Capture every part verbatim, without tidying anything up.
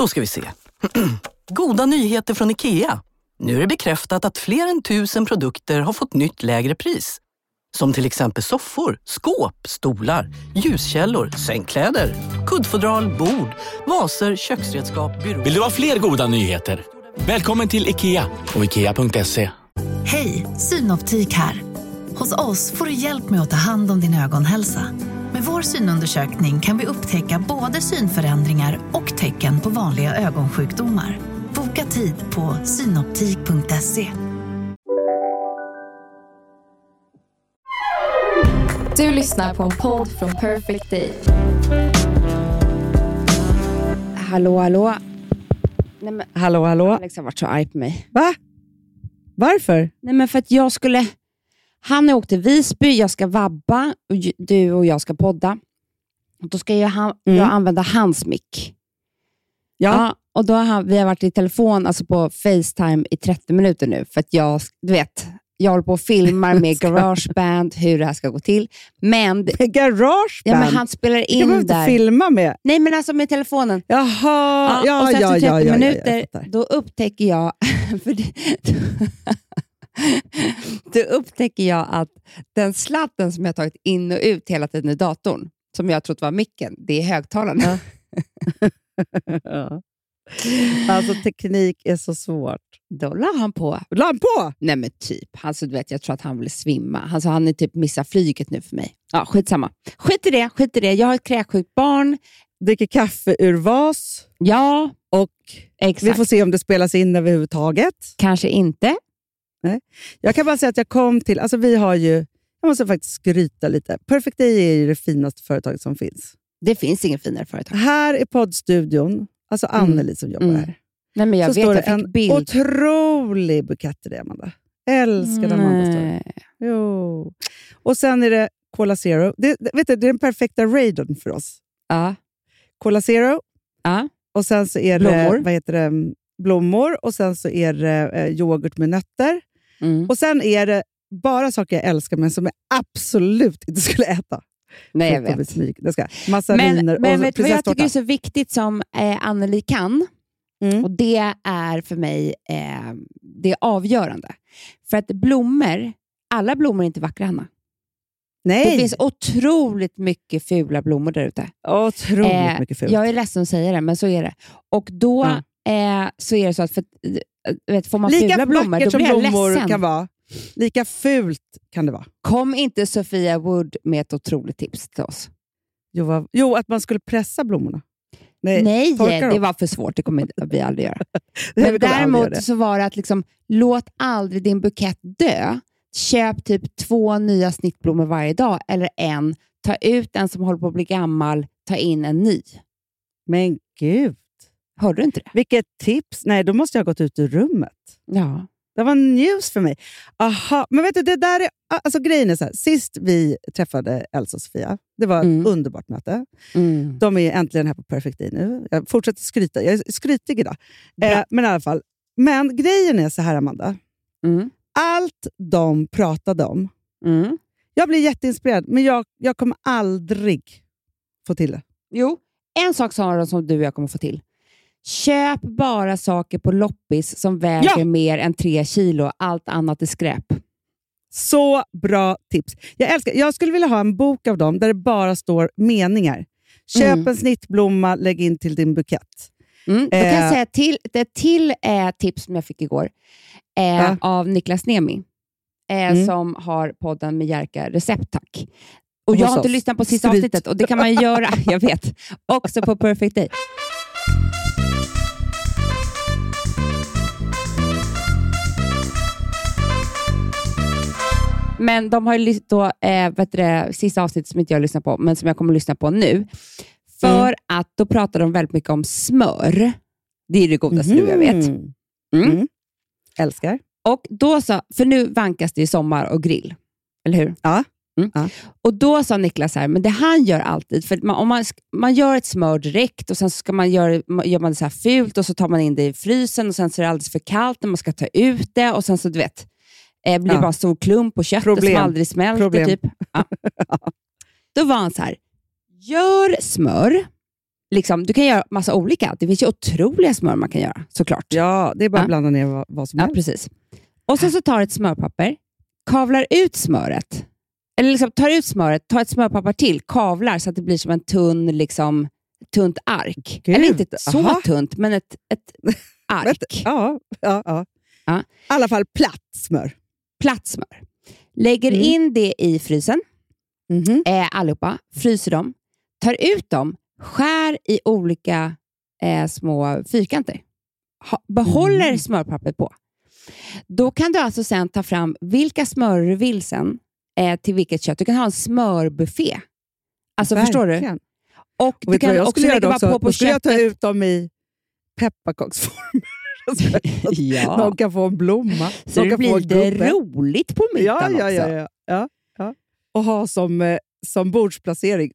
Då ska vi se. Goda nyheter från IKEA. Nu är det bekräftat att fler än tusen produkter har fått nytt lägre pris. Som till exempel soffor, skåp, stolar, ljuskällor, sängkläder, kuddfodral, bord, vaser, köksredskap, byråer. Vill du ha fler goda nyheter? Välkommen till IKEA och ikea punkt se. Hej, Synoptik här. Hos oss får du hjälp med att ta hand om din ögonhälsa. Med vår synundersökning kan vi upptäcka både synförändringar och tecken på vanliga ögonsjukdomar. Boka tid på synoptik punkt se. Du lyssnar på en podd från Perfect Day. Hallå, hallå. Nej, men, hallå, hallå. Alex har varit så arg på mig. Va? Varför? Nej, men för att jag skulle... Han har åkt till Visby, jag ska vabba. Och du och jag ska podda. Och då ska jag, han, mm. jag använda hans mic. Ja. ja och då har vi har varit i telefon, alltså på FaceTime i trettio minuter nu. För att jag, du vet... Jag håller på och filmar med GarageBand hur det här ska gå till. Men GarageBand? Ja, men han spelar in du där. Inte filma med. Nej, men alltså med telefonen. Jaha, ja, ja, och sen ja, efter trettio ja, ja, minuter, ja, då upptäcker jag för det, då upptäcker jag att den slatten som jag tagit in och ut hela tiden i datorn, som jag trott var micken, det är högtalarna. Ja. Ja. Alltså teknik är så svårt. Då la han på. La han på? Nej men typ. Alltså, du vet, jag tror att han vill svimma. Alltså, han är typ missar flyget nu för mig. Ja, skitsamma. Skit i det, skit i det. Jag har ett kräksjukt barn. Dricker kaffe ur vas. Ja. Och exakt. Vi får se om det spelas in överhuvudtaget. Kanske inte. Nej. Jag kan bara säga att jag kom till, alltså vi har ju, jag måste faktiskt skryta lite. Perfect Day är ju det finaste företaget som finns. Det finns ingen finare företag. Här i poddstudion, alltså Anneli mm. som jobbar mm. här. Nej, men jag så vet, står det jag fick en bild. otrolig bukett till det, Amanda. Älskar den Amanda står. Jo. Och sen är det Cola Zero. Det, det, vet du, det är den perfekta raiden för oss. Ja. Cola Zero. Ja. Och sen så är blommor. det, vad heter det, blommor. Och sen så är det eh, yoghurt med nötter. Mm. Och sen är det bara saker jag älskar men som jag absolut inte skulle äta. Nej, jag vet. Det ska. Massariner men, men och vet du vad jag tycker är så viktigt som eh, Anneli kan? Mm. Och det är för mig eh, det är avgörande. För att blommor, alla blommor är inte vackra, Hanna. Nej. Det finns otroligt mycket fula blommor där ute. Otroligt eh, mycket fult. Jag är ledsen att säga det, men så är det. Och då mm. eh, så är det så att för, vet, får man lika fula blommor, då blir jag blommor ledsen. Kan vara. Lika fult kan det vara. Kom inte Sofia Wood med ett otroligt tips till oss. Jo, vad, jo att man skulle pressa blommorna. Nej, Nej det var för svårt. Det kommer vi aldrig göra. Men däremot så var det att liksom, låt aldrig din bukett dö. Köp typ två nya snittblommor varje dag. Eller en. Ta ut en som håller på att bli gammal. Ta in en ny. Men gud. Hörde du inte det? Vilket tips. Nej, då måste jag ha gått ut ur rummet. Ja. Det var news för mig. Aha, men vet du, det där är... Alltså grejen är så här. Sist vi träffade Elsa och Sofia. Det var mm. ett underbart möte. Mm. De är äntligen här på Perfect Day nu. Jag fortsätter skryta. Jag är skrytig idag. Eh, men i alla fall. Men grejen är så här, Amanda. Mm. Allt de pratade om. Mm. Jag blir jätteinspirerad. Men jag, jag kommer aldrig få till det. Jo, en sak sa de som du och jag kommer få till. Köp bara saker på loppis som väger ja! mer än tre kilo. Allt annat är skräp. Så bra tips. Jag älskar. Jag skulle vilja ha en bok av dem där det bara står meningar. Köp mm. en snittblomma, lägg in till din bukett. Mm. Då kan jag säga till, ett till eh, tips som jag fick igår eh, ja. av Niklas Nemi eh, mm. som har podden med Jerka Recept, tack. Och jag har inte lyssnat på sista Stryt. avsnittet och det kan man göra, jag vet. Också på Perfect Day. Men de har ju då, eh, vet du, sista avsnittet som inte jag lyssnar på, men som jag kommer att lyssna på nu. För mm. att då pratar de väldigt mycket om smör. Det är det godaste mm. du jag vet. Mm. Mm. Älskar. Och då sa, för nu vankas det i sommar och grill. Eller hur? Ja. Mm. ja. Och då sa Niklas här, men det han gör alltid, för man, om man, man gör ett smör direkt och sen ska man göra, gör man det så här fult och så tar man in det i frysen och sen så är det alldeles för kallt när man ska ta ut det och sen så du vet, eh, blir ja. bara en stor klump på köttet Problem. som aldrig smälter. Problem. Typ. Ja. Då var han så här, gör smör, liksom, du kan göra massa olika. Det finns ju otroliga smör man kan göra, såklart. Ja, det är bara att ja. blanda ner vad, vad som ja, helst. Precis. Och sen så tar du ett smörpapper, kavlar ut smöret. Eller liksom tar ut smöret, tar ett smörpapper till, kavlar så att det blir som en tunn, liksom, tunt ark. Gud. Eller inte så Aha. tunt, men ett, ett ark. ja, ja, ja. ja. I alla fall platt smör. Platt smör. Lägger mm. in det i frysen. Mm-hmm. Eh, allihopa. Fryser dem. Tar ut dem. Skär i olika eh, små fyrkanter. Ha, behåller mm. smörpappret på. Då kan du alltså sen ta fram vilka smör du vill sen eh, till vilket kött. Du kan ha en smörbuffé. Alltså Verkligen. Förstår du? Och, och du kan också lägga bara också, på på då skulle köttet. jag ta ut dem i pepparkaksform. ja. Någon kan få en blomma. Så det blir det roligt på middagen ja, ja, också. Ja, ja, ja, ja. Och ha som, eh, som bordsplacering.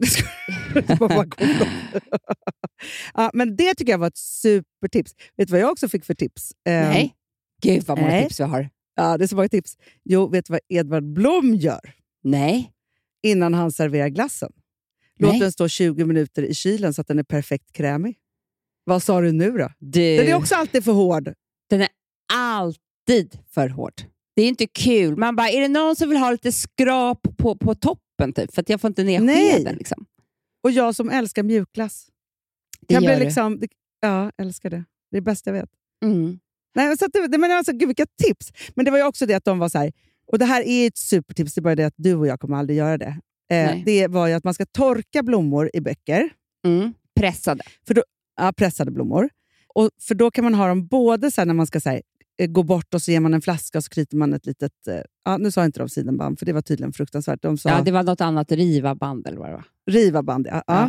ja, men det tycker jag var ett supertips. Vet du vad jag också fick för tips? Eh, Nej. Gud vad många nej. tips vi har. Ja, det är så många tips. Jo, vet du vad Edvard Blom gör? Nej. Innan han serverar glassen. Låt Nej. den stå tjugo minuter i kylen så att den är perfekt krämig. Vad sa du nu då? Du, den är också alltid för hård. Den är alltid för hård. Det är inte kul. Man bara, är det någon som vill ha lite skrap på, på toppen typ? För att jag får inte ner skeden. Liksom. Och jag som älskar mjukglass. Det kan gör bli liksom, det, ja, älskar det. Det är det bästa jag vet. Mm. Nej, så att det, men alltså, gud, vilka tips. Men det var ju också det att de var så här, och det här är ett supertips, det är bara det att du och jag kommer aldrig göra det. Eh, det var ju att man ska torka blommor i böcker. Mm. Pressade. För då, ja, pressade blommor. Och för då kan man ha dem både så här när man ska så här, gå bort och så ger man en flaska och så knyter man ett litet, ja, nu sa jag inte de sidenband för det var tydligen fruktansvärt. De sa, ja, det var något annat, riva band eller vad det var. Riva band, ja. ja. ja.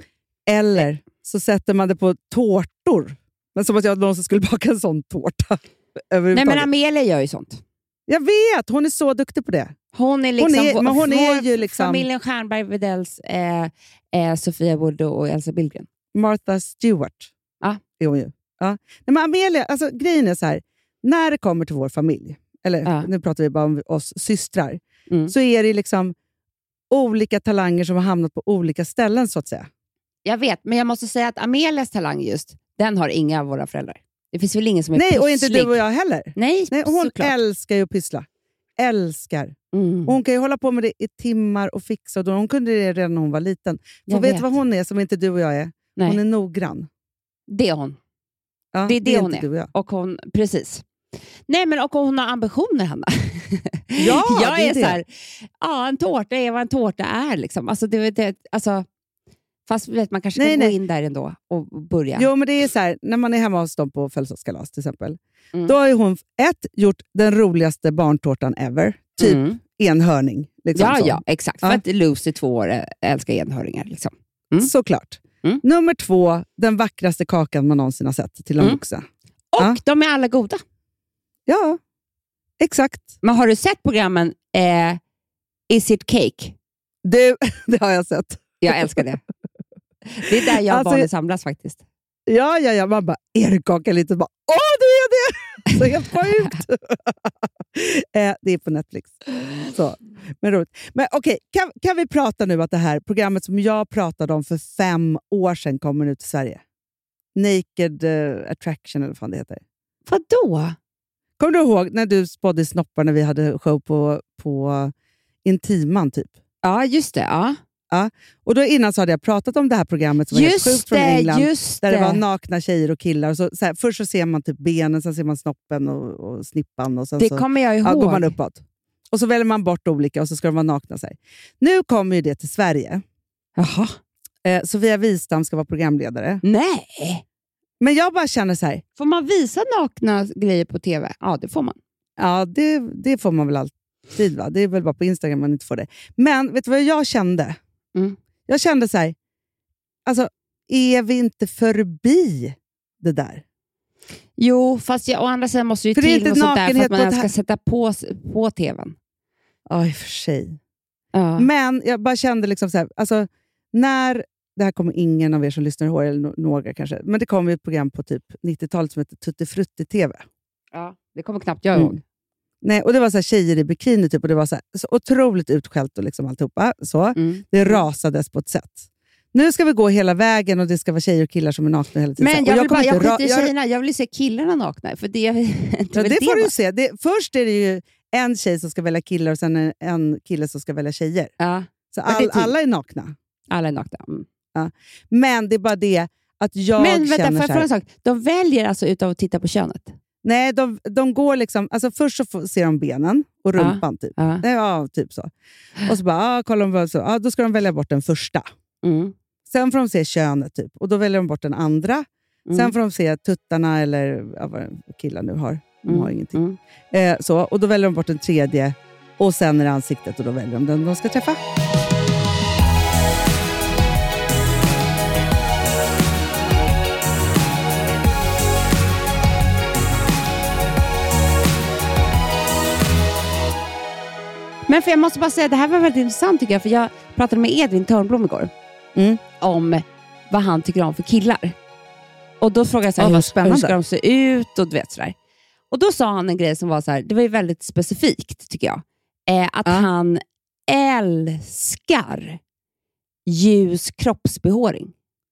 Eller så sätter man det på tårtor. Men som att jag någonsin skulle baka en sån tårta. Nej, men Amelia gör ju sånt. Jag vet, hon är så duktig på det. Hon är liksom, hon är, men hon är ju liksom familjen Stjernberg Widells eh, eh, Sofia Wood och Elsa Billgren. Martha Stewart. Ja. Är hon ju. Ja. Nej, men Amelia, alltså grejen är så här, när det kommer till vår familj, eller ja. nu pratar vi bara om oss systrar, mm. så är det liksom olika talanger som har hamnat på olika ställen så att säga. Jag vet, men jag måste säga att Amelias talang just, den har inga av våra föräldrar. Det finns väl ingen som är Nej, pysslig. och inte du och jag heller. Nej, Nej hon såklart. älskar ju att pyssla. Älskar. Mm. Hon kan ju hålla på med det i timmar och fixa. Och då, hon kunde det redan när hon var liten. För vet du vad hon är som inte du och jag är? Nej. Hon är noggrann. Det är hon. Ja, det är det, det är hon är. Och, och hon, precis. Nej, men och hon har ambitioner, Hanna. Ja, jag det är, är det. så här, ja, en tårta är vad en tårta är. Liksom. Alltså, det, det, alltså, fast vet, man kanske nej, kan nej. gå in där ändå och börja. Jo, men det är så här, när man är hemma hos dem på födelsedagskalas till exempel. Mm. Då har ju hon ett, gjort den roligaste barntårtan ever. Typ mm. enhörning. Liksom, ja, så. ja, exakt. Ja. För att Lucy två år älskar enhörningar. Liksom. Mm. Såklart. Mm. Nummer två, den vackraste kakan man någonsin har sett till en mm. vuxen. Och ja. de är alla goda. Ja, exakt. Men har du sett programmen eh, Is it cake? Du, det har jag sett. Jag älskar det. Det är där jag och alltså, barnen samlas faktiskt. Ja, ja, ja. Man bara, är det kaka lite? Bara, åh, det är det! Så helt sjukt. eh, det är på Netflix. Så, men roligt. Men okej, okay, kan, kan vi prata nu att det här programmet som jag pratade om för fem år sedan kommer nu till Sverige? Naked uh, Attraction eller vad fan det heter. Vadå? Kommer du ihåg när du spådde snoppar när vi hade show på, på Intiman typ? Ja, just det. Ja. Ja. Och då innan så hade jag pratat om det här programmet som var helt sjukt från England. Just där det. det var nakna tjejer och killar. Och så, så här, först så ser man typ benen, sen ser man snoppen och, och snippan. Och sen det så, kommer jag ihåg. Ja, går man uppåt. Och så väljer man bort olika och så ska de vara nakna. Så här. Nu kommer ju det till Sverige. Jaha. Eh, Sofia Wistam ska vara programledare. Nej. Men jag bara känner så här. Får man visa nakna grejer på tv? Ja, det får man. Ja, det, det får man väl alltid. Va? Det är väl bara på Instagram man inte får det. Men vet du vad jag kände? Mm. Jag kände så här, alltså, är vi inte förbi det där? Jo, fast jag, å andra sidan måste ju för till något sånt där för att man ska här... sätta på, på tvn. Ja, i och för sig. Ja. Men jag bara kände liksom så här, alltså, när, det här kommer ingen av er som lyssnar ihåg, eller några kanske, men det kom ju ett program på typ nittiotalet som heter Tutti Frutti T V. Ja, det kommer knappt jag ihåg. Mm. Nej, och det var så här tjejer i bikini typ, och det var så, här, så otroligt utskällt och liksom alltihopa. Så. Mm. Det rasades på ett sätt. Nu ska vi gå hela vägen och det ska vara tjejer och killar som är nakna hela tiden. Men jag, jag vill bara, jag skiter i jag... tjejerna. Jag vill se killarna nakna. För det, det, ja, det, det får du se. Det, först är det ju en tjej som ska välja killar och sen en kille som ska välja tjejer. Ja. Så all, är alla är nakna. Alla är nakna. Mm. Ja. Men det är bara det att jag Men vänta, känner för, för en sak. De väljer alltså utav att titta på könet? Nej, de, de går liksom... Alltså först så får, ser de benen och rumpan ja. typ. Ja. ja, typ så. Och så bara, ah, kollar de så. Ah, då ska de välja bort den första. Mm. Sen får de se könet typ. Och då väljer de bort den andra. Mm. Sen får de se tuttarna eller ja, vad killar nu har. De mm. har ingenting. Mm. Eh, så, och då väljer de bort den tredje. Och sen är det ansiktet och då väljer de den de ska träffa. Men för jag måste bara säga, det här var väldigt intressant tycker jag. För jag pratade med Edvin Törnblom igår. Mm. Om vad han tycker om för killar. Och då frågade jag så här, oh, hur, hur ska de se ut och du vet sådär. Och då sa han en grej som var så här, det var ju väldigt specifikt tycker jag. Eh, att uh. han älskar ljus kroppsbehåring.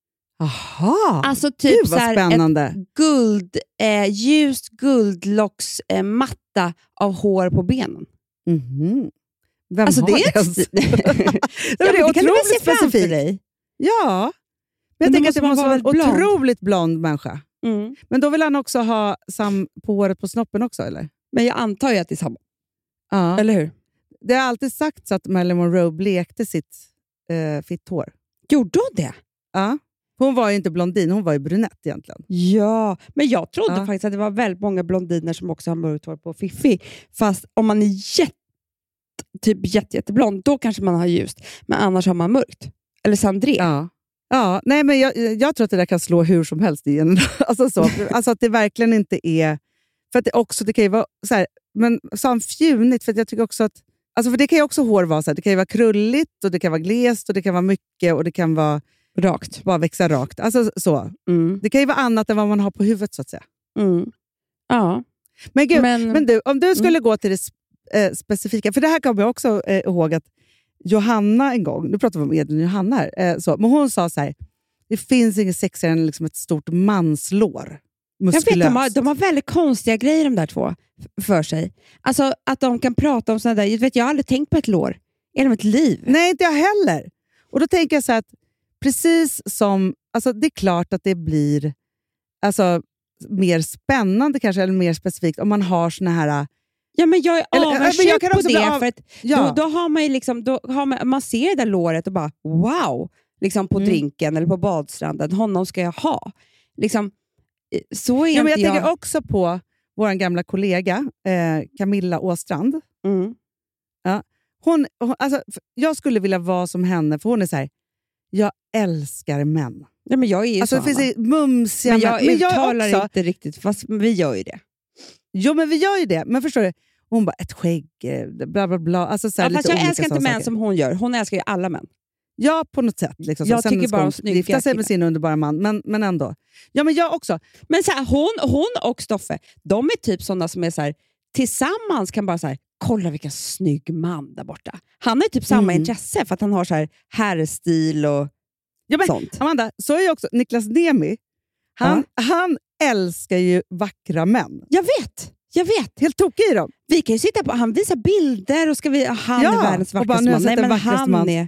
Aha, alltså typ Gud, vad så här, spännande. Ett guld, eh, ljust guldlocks eh, matta av hår på benen. Mhm. Vem alltså, har det? det? St- ja, det är otroligt specifikt. Dig. Ja. Men jag tänker att det måste vara en blond. otroligt blond människa. Mm. Men då vill han också ha sam på håret på snoppen också, eller? Men jag antar ju att det är samma. Ja. Eller hur? Det har alltid sagts att Marilyn Monroe blekte sitt eh, fitt hår. Gjorde hon det? Ja. Hon var ju inte blondin, hon var ju brunett egentligen. Ja, men jag trodde ja. faktiskt att det var väldigt många blondiner som också har mörkt hår på fiffi. Fast om man är jätte, typ jätte, jätteblond, då kanske man har ljust. Men annars har man mörkt. Eller Sandré. Ja. Ja, nej men jag, jag tror att det där kan slå hur som helst igen. alltså, så. alltså att det verkligen inte är... För att det också, det kan ju vara så här, men så en fjunigt, för att jag tycker också att... Alltså för det kan ju också hår vara så här, det kan ju vara krulligt och det kan vara glest och det kan vara mycket och det kan vara... Rakt. Bara växa rakt. Alltså så. Mm. Det kan ju vara annat än vad man har på huvudet så att säga. Mm. Ja. Men gud, men, men du, om du skulle mm. gå till det eh, specifika, för det här kommer jag också eh, ihåg att Johanna en gång, nu pratar vi om Edvin och Johanna här, eh, så, men hon sa så här, det finns inget sexigare än liksom ett stort manslår. Muskulöst. Jag vet, de har, de har väldigt konstiga grejer de där två för sig. Alltså att de kan prata om sådana där, jag, vet, jag har aldrig tänkt på ett lår. Är det ett liv? Nej, inte jag heller. Och då tänker jag så här att precis som, alltså det är klart att det blir alltså, mer spännande kanske, eller mer specifikt om man har såna här... Ja, men jag är avundsjuk på det, av, för att ja. då, då har man ju liksom, då har man, man ser det där låret och bara, wow, liksom på mm. drinken eller på badstranden, honom ska jag ha. Liksom, så är ja, men jag, jag tänker också på vår gamla kollega, eh, Camilla Åstrand. Mm. Ja. Hon, hon, alltså, jag skulle vilja vara som henne, för hon är så här, jag älskar män. Ja, men jag är ju alltså, såna. Det finns mumsiga men jag men uttalar jag också, inte riktigt, fast vi gör ju det. Jo, men vi gör ju det. Men förstår du? Hon bara, ett skägg, bla bla bla. Alltså, så här, ja, lite fast jag älskar inte män saker. som hon gör. Hon älskar ju alla män. Ja, på något sätt. Liksom. Jag Sen tycker bara om snygga gifta sig med sin underbara man, men, men ändå. Ja, men jag också. Men så här, hon, hon och Stoffe, de är typ sådana som är så här, tillsammans kan bara så här, kolla vilken snygg man där borta. Han har typ samma mm. intresse för att han har så här herrstil och ja, men, sånt. Amanda, så är ju också Niklas Niemi. Han, ja. han älskar ju vackra män. Jag vet. Jag vet. Helt tokig i dem. Vi kan ju sitta på, han visar bilder och ska vi, han ja, är världens vackraste man. Nej, men han man. är...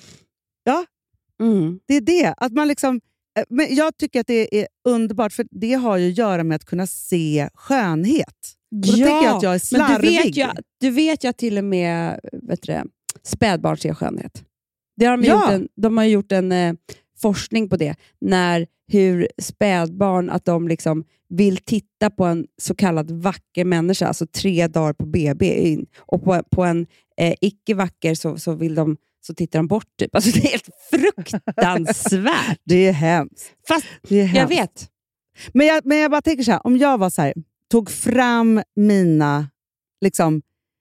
ja, mm. det är det. Att man liksom, men jag tycker att det är underbart, för det har ju att göra med att kunna se skönhet. Och då ja, tänker jag att jag är slarvig. Men du vet ju, du vet ju till och med vet du, spädbarn ser skönhet. Det har de, ja. gjort en, de har gjort en eh, forskning på det. När hur spädbarn, att de liksom vill titta på en så kallad vacker människa, alltså tre dagar på B B, och på, på en eh, icke vacker så, så vill de så tittar de bort typ. Alltså det är helt fruktansvärt. Det är hemskt. Fast det är hemskt. Jag vet. Men jag, men jag bara tänker så här, om jag var så här, tog fram mina liksom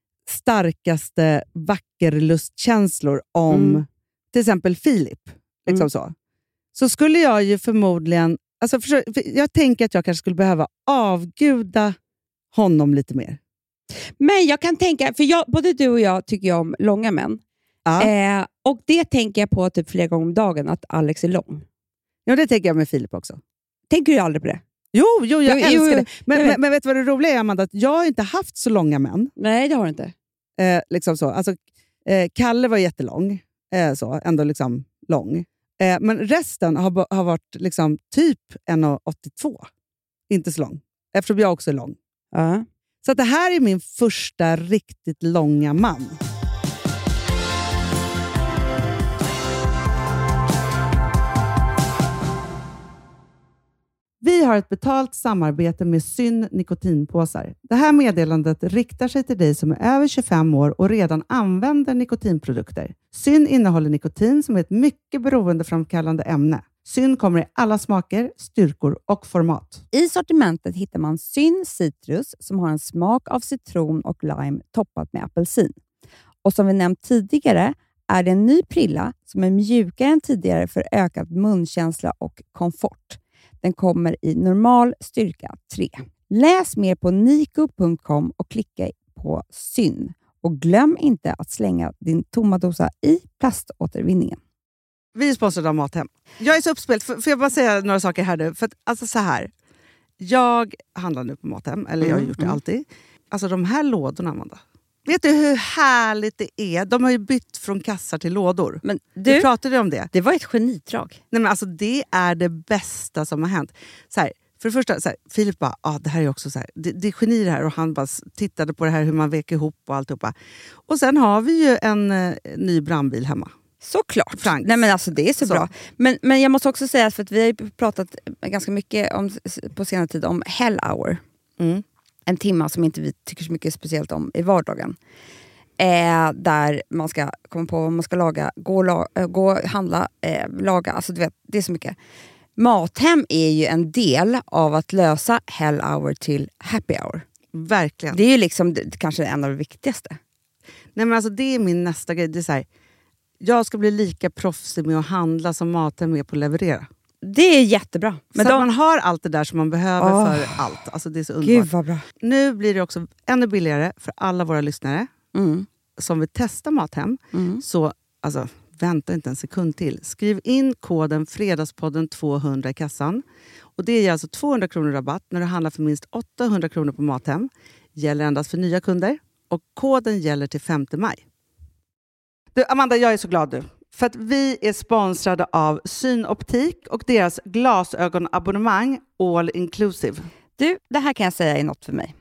starkaste vackerlustkänslor om mm. till exempel Filip, liksom mm. så. Så skulle jag ju förmodligen, alltså för, för jag tänker att jag kanske skulle behöva avguda honom lite mer. Men jag kan tänka, för jag, både du och jag tycker ju om långa män. Ja. Eh, och det tänker jag på typ flera gånger om dagen, att Alex är lång. Ja, det tänker jag med Filip också. Tänker du aldrig på det? Jo, jo jag jo, älskar jo, det. Men, vet. men, men vet du vad det roliga är, Amanda? Att jag har inte haft så långa män. Nej, det har du inte. Eh, liksom så. Alltså, eh, Kalle var jättelång. Eh, så, ändå liksom lång. Eh, men resten har, har varit liksom typ en komma åttiotvå. Inte så lång. Eftersom jag också är lång. Uh. Så att det här är min första riktigt långa man. Vi har ett betalt samarbete med Syn nikotinpåsar. Det här meddelandet riktar sig till dig som är över tjugofem år och redan använder nikotinprodukter. Syn innehåller nikotin som är ett mycket beroendeframkallande ämne. Syn kommer i alla smaker, styrkor och format. I sortimentet hittar man Syn Citrus som har en smak av citron och lime toppat med apelsin. Och som vi nämnt tidigare är det en ny prilla som är mjukare än tidigare för ökad munkänsla och komfort. Den kommer i normal styrka tre. Läs mer på niko punkt com och klicka på Syn. Och glöm inte att slänga din tomma dosa i plaståtervinningen. Vi är sponsrade av Mathem. Jag är så uppspelt. Får jag bara säga några saker här nu? För att, alltså så här. Jag handlar nu på Mathem. Eller jag har gjort det alltid. Alltså de här lådorna, Amanda. Vet du hur härligt det är? De har ju bytt från kassar till lådor. Men du, vi pratade om det. Det var ett genidrag. Nej, men alltså det är det bästa som har hänt. Så här, för det första, så här, Filip bara, ah, det här är också så här, det, det är geni det här. Och han bara tittade på det här hur man vek ihop och alltihopa. Och sen har vi ju en eh, ny brandbil hemma. Såklart. Franks. Nej, men alltså det är så, så. bra. Men, men jag måste också säga, för att vi har ju pratat ganska mycket om, på senare tid om Hell Hour. Mm. En timme som inte vi tycker så mycket speciellt om i vardagen. Eh, där man ska komma på vad man ska laga, gå, la, äh, gå handla, eh, laga. Alltså du vet, det är så mycket. Mathem är ju en del av att lösa Hell Hour till Happy Hour. Verkligen. Det är ju liksom det, kanske en av det viktigaste. Nej, men alltså det är min nästa grej. Det är så här, jag ska bli lika proffsig med att handla som Mathem är på att leverera. Det är jättebra. Men så de... att man har allt det där som man behöver oh. för allt. Alltså det är så underbart. Gud vad bra. Nu blir det också ännu billigare för alla våra lyssnare mm. som vill testa Mathem. Mm. Så alltså, vänta inte en sekund till. Skriv in koden Fredagspodden tvåhundra i kassan. Och det är alltså tvåhundra kronor rabatt när du handlar för minst åttahundra kronor på Mathem. Gäller endast för nya kunder. Och koden gäller till femte maj. Du, Amanda, jag är så glad du. För att vi är sponsrade av Synoptik och deras glasögonabonnemang All Inclusive. Du, det här kan jag säga är något för mig.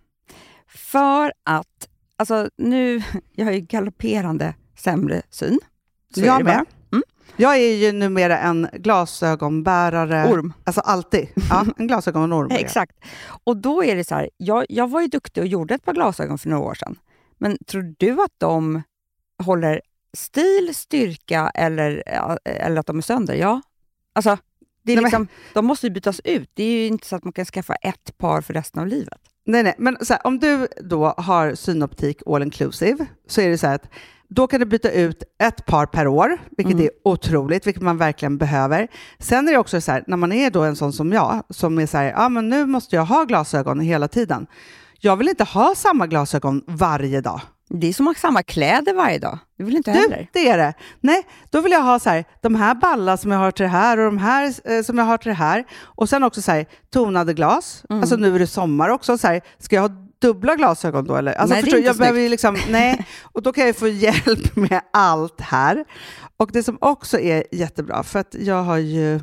För att, alltså nu, jag har ju galopperande sämre syn. Så jag med. Mm. Jag är ju numera en glasögonbärare. Orm. Alltså alltid. Ja, en glasögonorm. Exakt. Och då är det så här, jag, jag var ju duktig och gjorde ett par glasögon för några år sedan. Men tror du att de håller stil, styrka eller, eller att de är sönder? Ja. Alltså, det är nej, liksom, men... de måste ju bytas ut. Det är ju inte så att man kan skaffa ett par för resten av livet. Nej, nej. Men så här, om du då har Synoptik All Inclusive så är det så här att då kan du byta ut ett par per år, vilket mm. är otroligt, vilket man verkligen behöver. Sen är det också så här, när man är då en sån som jag, som är så här, ja men nu måste jag ha glasögon hela tiden. Jag vill inte ha samma glasögon varje dag. Det är som att ha samma kläder varje dag. Det vill inte heller. Du, det är det. Nej, då vill jag ha så här, de här ballar som jag har till det här och de här eh, som jag har till det här. Och sen också så här, tonade glas. Mm. Alltså nu är det sommar också. Så här, ska jag ha dubbla glasögon då? Eller? Alltså, nej, förstår, det är inte jag behöver ju liksom, nej. Och då kan jag få hjälp med allt här. Och det som också är jättebra, för att jag har ju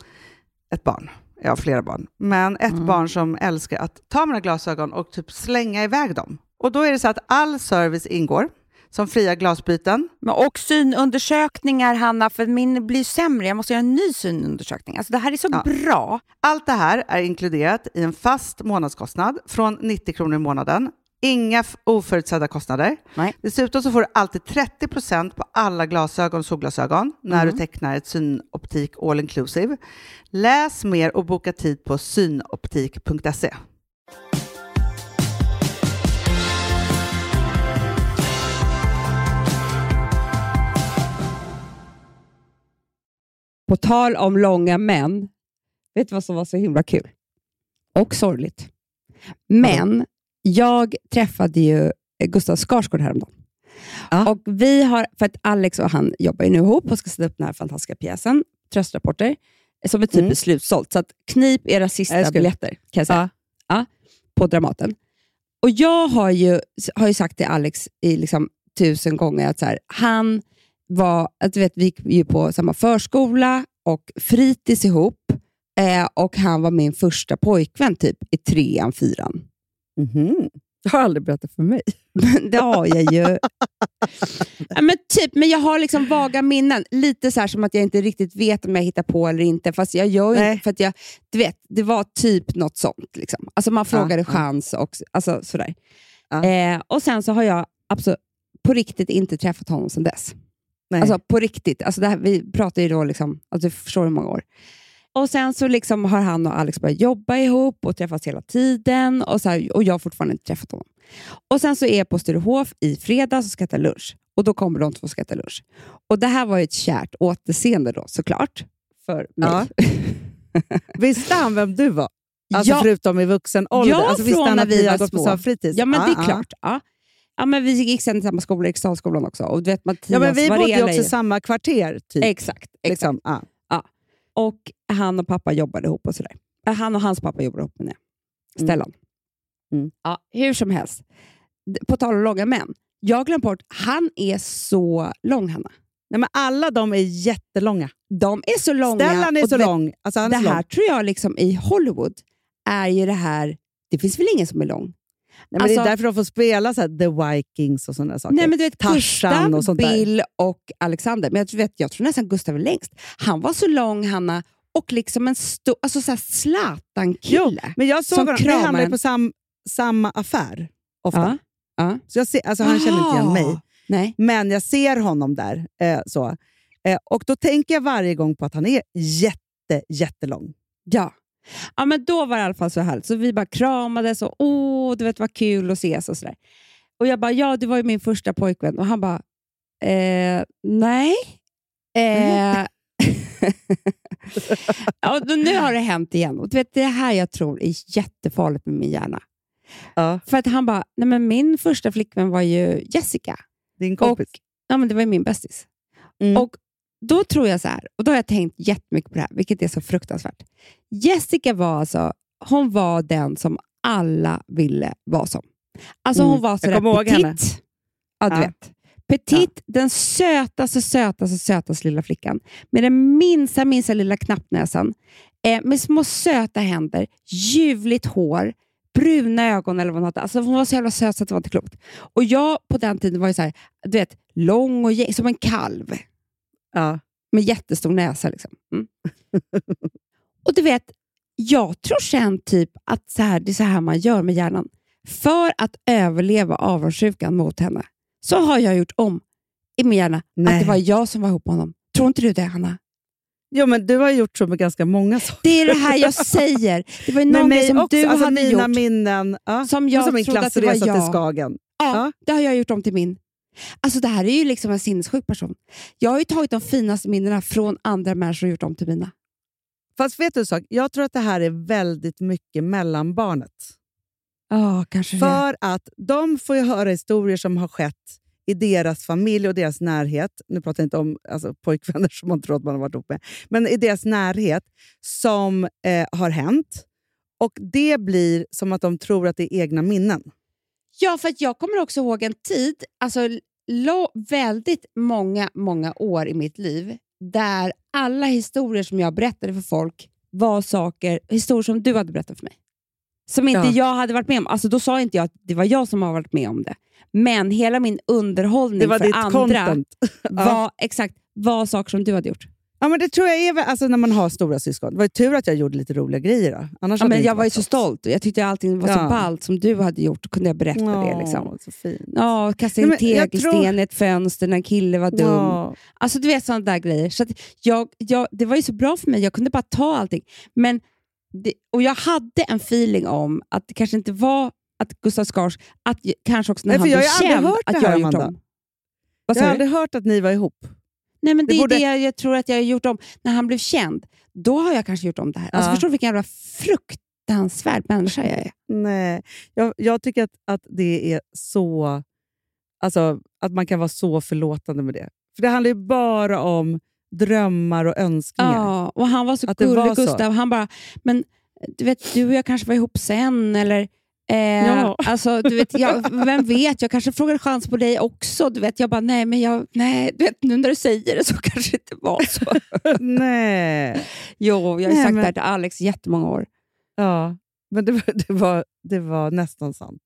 ett barn. Jag har flera barn. Men ett mm. barn som älskar att ta mina glasögon och typ slänga iväg dem. Och då är det så att all service ingår. Som fria glasbyten. Men och synundersökningar, Hanna, för min blir sämre. Jag måste göra en ny synundersökning. Alltså det här är så ja. bra. Allt det här är inkluderat i en fast månadskostnad från nittio kronor i månaden. Inga oförutsedda kostnader. Nej. Dessutom så får du alltid trettio procent på alla glasögon och solglasögon när mm. du tecknar ett Synoptik All Inclusive. Läs mer och boka tid på synoptik punkt se. På tal om långa män, vet du vad som var så himla kul? Och sorgligt. Men jag träffade ju Gustav Skarsgård häromdagen. Ja. Och vi har, för att Alex och han jobbar ju nu ihop och ska sätta upp den här fantastiska pjäsen, Tröstrapporter, som är typ mm. slutsålt. Så att knip era sista biljetter, kan jag säga. Ja. Ja, på Dramaten. Och jag har ju, har ju sagt till Alex i liksom tusen gånger att så här, han var, att du vet, vi gick ju på samma förskola och fritids ihop. Eh, och han var min första pojkvän typ i trean, fyran. Mm-hmm. Jag har aldrig berättat för mig. Det har jag ju. Ja, men typ, men jag har liksom vaga minnen. Lite så här som att jag inte riktigt vet om jag hittar på eller inte. Fast jag gör ju inte, för att jag, du vet, det var typ något sånt. Liksom. Alltså man frågade ja, chans och alltså, sådär. Ja. Eh, och sen så har jag absolut på riktigt inte träffat honom sedan dess. Nej. Alltså på riktigt. Alltså det här, vi pratar ju då liksom, alltså du förstår hur många år. Och sen så liksom har han och Alex börjat jobba ihop och träffas hela tiden. Och, så här, och jag har fortfarande inte träffat honom. Och sen så är jag på Sturehof i fredags och ska äta lunch. Och då kommer de två och ska äta lunch. Och det här var ju ett kärt återseende då, såklart. För mig. Ja. Visste han vem du var? Alltså ja. Förutom i vuxen ålder. Ja, alltså, visste han att vi har gått på fritids? Ja, men ah, det är ah. klart. Ja. Ja, men vi gick sen i samma skola, Riksdalsskolan också. Och du vet, Mattias, ja, men vi bodde ju också i samma kvarter. Typ. Exakt. exakt. Liksom, ah. Ja. Och han och pappa jobbade ihop och sådär. Han och hans pappa jobbade ihop med det. Stellan. Mm. Mm. Ja, hur som helst. På tal om långa män. Jag har glömt bort, han är så lång, Hanna. Nej, men alla de är jättelånga. De är så långa. Stellan är så vet, lång. Alltså, han det är så här lång. tror jag liksom i Hollywood är ju det här, det finns väl ingen som är lång. Nej, men alltså, det är därför de får spela så här, The Vikings och sådana saker. Nej, men du vet, Gustav, och sånt Bill där. Och Alexander. Men jag, vet, jag tror nästan Gustav är längst. Han var så lång, Hanna. Och liksom en stor, alltså så här Zlatan-kille. Men jag såg honom, vi hamnade på sam, samma affär. Ofta. Ja, ja. Så jag ser, alltså han Aha. känner inte igen mig. Nej. Men jag ser honom där. Eh, så. Eh, och då tänker jag varje gång på att han är jätte, jättelång. Ja. Ja, men då var det i alla fall så här. Så vi bara kramades och åh, du vet vad kul att ses och sådär. Och jag bara, ja, du var ju min första pojkvän. Och han bara, eh, nej. Eh, ja, nu har det hänt igen. Och du vet, det här jag tror är jättefarligt med min hjärna. Ja. För att han bara, nej men min första flickvän var ju Jessica. Din kompis. Och, ja, men det var ju min bästis. Mm. Och då tror jag så här, och då har jag tänkt jättemycket på det här, vilket är så fruktansvärt. Jessica var alltså, hon var den som alla ville vara som. Alltså hon mm. var så där petit. Ja, du ja. vet. Petit, ja. Den sötaste, sötaste, sötaste lilla flickan. Med den minsta, minsta lilla knappnäsan. Eh, med små söta händer. Ljuvligt hår. Bruna ögon eller vad något. Alltså hon var så jävla söt så att det var inte klokt. Och jag på den tiden var ju så här, du vet, lång och som en kalv. Ja. Med jättestor näsa liksom. Mm. Och du vet, jag tror sen typ att så här, det är så här man gör med hjärnan. För att överleva avundsjukan mot henne. Så har jag gjort om i min hjärna. Nej. Att det var jag som var ihop med honom. Tror inte du det, Hanna? Jo, men du har gjort så med ganska många saker. Det är det här jag säger. Det var något som också, du alltså hade mina gjort. minnen. Ja, som jag som min trodde att det var jag. Till Skagen. Ja, ja, det har jag gjort om till min. Alltså det här är ju liksom en sinnessjuk person. Jag har ju tagit de finaste minnena från andra människor och gjort dem till mina. Fast vet du en sak? Jag tror att det här är väldigt mycket mellanbarnet. Ja, kanske För det. att de får ju höra historier som har skett i deras familj och deras närhet. Nu pratar jag inte om alltså, pojkvänner som man tror att man har varit ihop med. Men i deras närhet som eh, har hänt. Och det blir som att de tror att det är egna minnen. Ja, för att jag kommer också ihåg en tid, alltså lo- väldigt många, många år i mitt liv, där alla historier som jag berättade för folk var saker, historier som du hade berättat för mig. Som inte ja. jag hade varit med om. Alltså då sa inte jag att det var jag som har varit med om det. Men hela min underhållning det var för ditt andra content. var ja. exakt var saker som du hade gjort. Ja, men det tror jag är alltså, när man har stora syskon. Det var ju tur att jag gjorde lite roliga grejer. Då. Annars ja, men jag var ju så stolt. Jag tyckte allting var ja. så ballt som du hade gjort. Och kunde jag berätta ja, det. Liksom. Så fint. Ja, kasta in tegelsten tror... i ett fönster när en kille var dum. Ja. Alltså du vet sådana där grejer. Så att jag, jag, det var ju så bra för mig. Jag kunde bara ta allting. Men det, och jag hade en feeling om att det kanske inte var att Gustav Skars, att kanske också när Nej, han blev känd känd att jag har gjort om. Jag har aldrig hört att ni var ihop. Nej, men det, det borde... är det jag tror att jag har gjort om. När han blev känd, då har jag kanske gjort om det här. Ja. Alltså förstår du vilken jävla fruktansvärd människa jag är? Nej, jag, jag tycker att, att det är så... Alltså att man kan vara så förlåtande med det. För det handlar ju bara om drömmar och önskningar. Ja, och han var så att gullig, var Gustav. Så. Han bara, men du vet, du och jag kanske var ihop sen, eller eh, ja. alltså, du vet, jag, vem vet, jag kanske frågar chans på dig också. Du vet, jag bara, nej, men jag, nej, du vet, nu när du säger det så kanske det inte var så. nej. Jo, jag har nej, sagt men... det här till Alex jättemånga år. Ja, men det, det, var, det var nästan sant.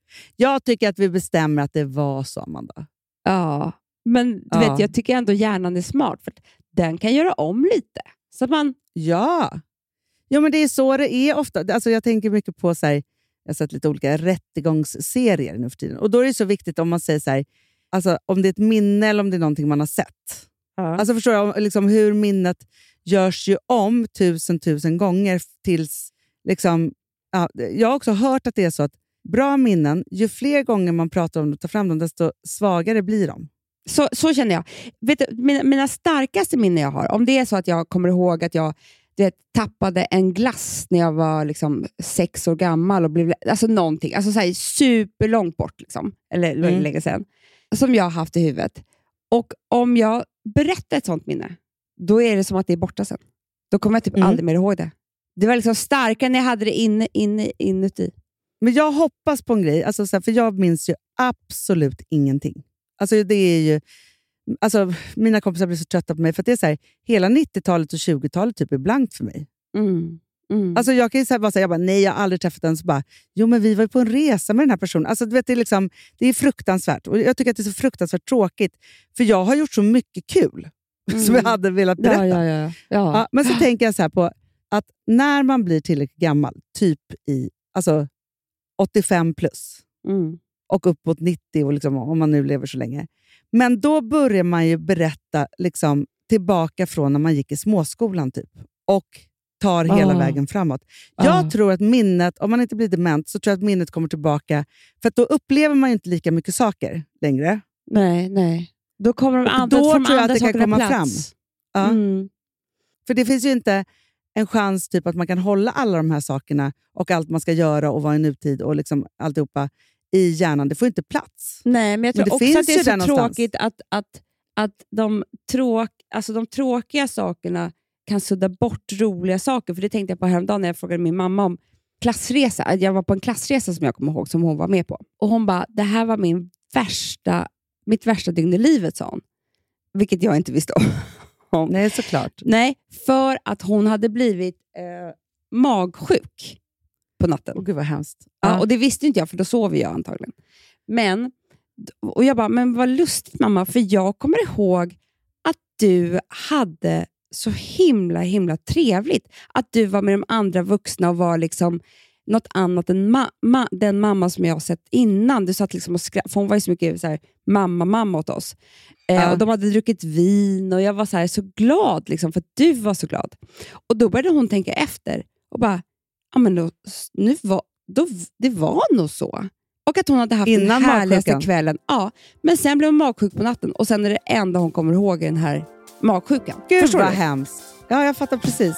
Jag tycker att vi bestämmer att det var så, Amanda. Ja, men du ja. vet, jag tycker ändå hjärnan är smart, för den kan göra om lite. Så att man... Ja. ja, men det är så det är ofta. Alltså jag tänker mycket på så här, jag har sett lite olika rättegångsserier nu för tiden. Och då är det så viktigt om man säger så här, alltså om det är ett minne eller om det är någonting man har sett. Ja. Alltså förstår jag liksom hur minnet görs ju om tusen tusen gånger tills liksom, ja, jag har också hört att det är så att bra minnen, ju fler gånger man pratar om det och tar fram dem, desto svagare blir de. Så, så känner jag. Vet du, mina, mina starkaste minnen jag har, om det är så att jag kommer ihåg att jag vet, tappade en glass när jag var liksom, sex år gammal och blev, alltså någonting, alltså så här, superlångt bort liksom, eller mm. länge sedan, som jag har haft i huvudet. Och om jag berättar ett sånt minne, då är det som att det är borta sen. Då kommer jag typ mm. aldrig mer ihåg det. Det var liksom starkare när jag hade det inne, inne, inuti. Men jag hoppas på en grej, alltså så här, för jag minns ju absolut ingenting. Alltså det är ju, alltså mina kompisar blir så trötta på mig för att det är så här, hela nittiotalet och tjugotalet typ är blankt för mig. Mm. Mm. Alltså jag kan ju så här bara säga, jag bara, nej jag har aldrig träffat den, så bara, jo men vi var ju på en resa med den här personen. Alltså du vet, det är liksom, det är fruktansvärt och jag tycker att det är så fruktansvärt tråkigt för jag har gjort så mycket kul mm. som jag hade velat berätta. Ja, ja, ja. Ja. Ja, men så tänker jag så här på att när man blir tillräckligt gammal, typ i alltså åttiofem plus mm. och upp mot nittio och liksom, om man nu lever så länge. Men då börjar man ju berätta liksom, tillbaka från när man gick i småskolan typ. Och tar hela oh. vägen framåt. Jag oh. tror att minnet, om man inte blir dement, så tror jag att minnet kommer tillbaka. För att då upplever man ju inte lika mycket saker längre. Nej, nej. Då kommer de andra, då tror jag att det kan komma plats. fram. Ja. Mm. För det finns ju inte en chans typ att man kan hålla alla de här sakerna och allt man ska göra och vara i nutid och liksom alltihopa i hjärnan. Det får inte plats. Nej, men jag tror men det också att det är så tråkigt att, att, att de, tråk, alltså de tråkiga sakerna kan sudda bort roliga saker. För det tänkte jag på häromdagen när jag frågade min mamma om klassresa. Jag var på en klassresa som jag kommer ihåg som hon var med på. Och hon bara, det här var min värsta, mitt värsta dygn i livet, sa hon. Vilket jag inte visste om. Nej, såklart. Nej, för att hon hade blivit eh, magsjuk på natten. Åh gud vad hemskt. Ja, ja. Och det visste inte jag, för då sov jag antagligen. Men, och jag bara, men vad lustigt mamma, för jag kommer ihåg att du hade så himla, himla trevligt. Att du var med de andra vuxna och var liksom något annat än ma- ma- den mamma som jag har sett innan. Du satt liksom och skra- för hon var ju så mycket så här, mamma, mamma åt oss. Eh, ja. Och de hade druckit vin och jag var så här, så glad liksom, för att du var så glad. Och då började hon tänka efter och bara, ja men då, nu var, då, det var nog så. Och att hon hade haft innan den härligaste magsjukan. kvällen. Ja, men sen blev hon magsjuk på natten och sen är det enda hon kommer ihåg den här magsjukan. Gud Förstår vad du? hemskt. Ja, jag fattar precis.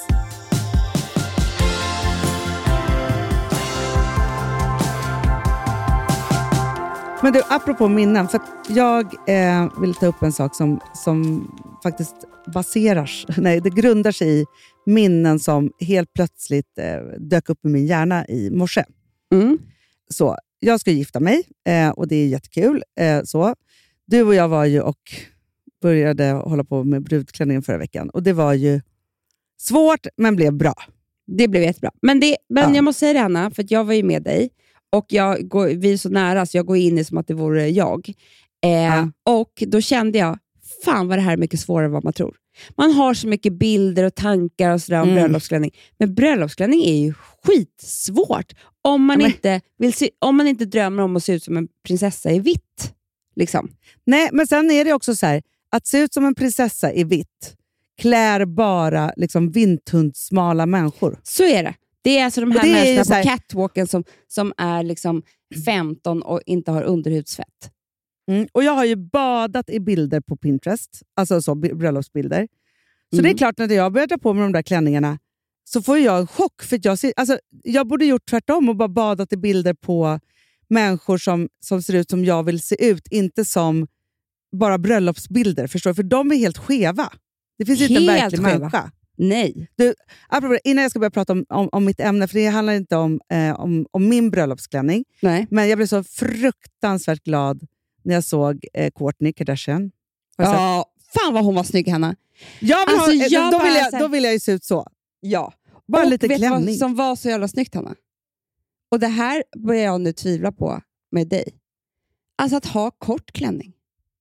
Men du, apropå minnen, för att jag eh, vill ta upp en sak som, som faktiskt baseras, nej det grundar sig i minnen som helt plötsligt eh, dök upp i min hjärna i morse. Mm. Så, jag ska gifta mig eh, och det är jättekul. Eh, så. Du och jag var ju och började hålla på med brudklänningen förra veckan och det var ju svårt men blev bra. Det blev jättebra. Men, det, men ja. jag måste säga det, Anna, för att jag var ju med dig. Och jag går, vi är så nära så jag går in i som att det vore jag. Eh, ja. Och då kände jag, fan vad det här är mycket svårare än vad man tror. Man har så mycket bilder och tankar och sådär om mm. bröllopsklänning. Men bröllopsklänning är ju skitsvårt. Om man, ja, inte vill se, om man inte drömmer om att se ut som en prinsessa i vitt. Liksom. Nej, men sen är det också så här, att se ut som en prinsessa i vitt klär bara liksom vinthundsmala människor. Så är det. Det är alltså de här människorna på här... catwalken som, som är liksom femton och inte har underhudsfett. Mm. Och jag har ju badat i bilder på Pinterest. Alltså så, bröllopsbilder. Så mm. det är klart, när jag börjar dra på med de där klänningarna så får jag en chock. För jag, ser, alltså, jag borde gjort tvärtom och bara badat i bilder på människor som, som ser ut som jag vill se ut. Inte som bara bröllopsbilder. Förstår du? För de är helt skeva. Det finns inte en verklig skeva. Människa. Nej. Du, apropå, innan jag ska börja prata om, om, om mitt ämne, för det handlar inte om, eh, om, om min bröllopsklänning. Nej. Men jag blev så fruktansvärt glad när jag såg eh, Kourtney Kardashian. Ja, fan vad hon var snygg, Hanna. Jag vill alltså, ha, jag då, vill jag, här... då vill jag ju se ut så. Ja. Bara och lite vet klänning. Vad som var så jävla snyggt, Hanna? Och det här börjar jag nu tvivla på med dig. Alltså att ha kort klänning.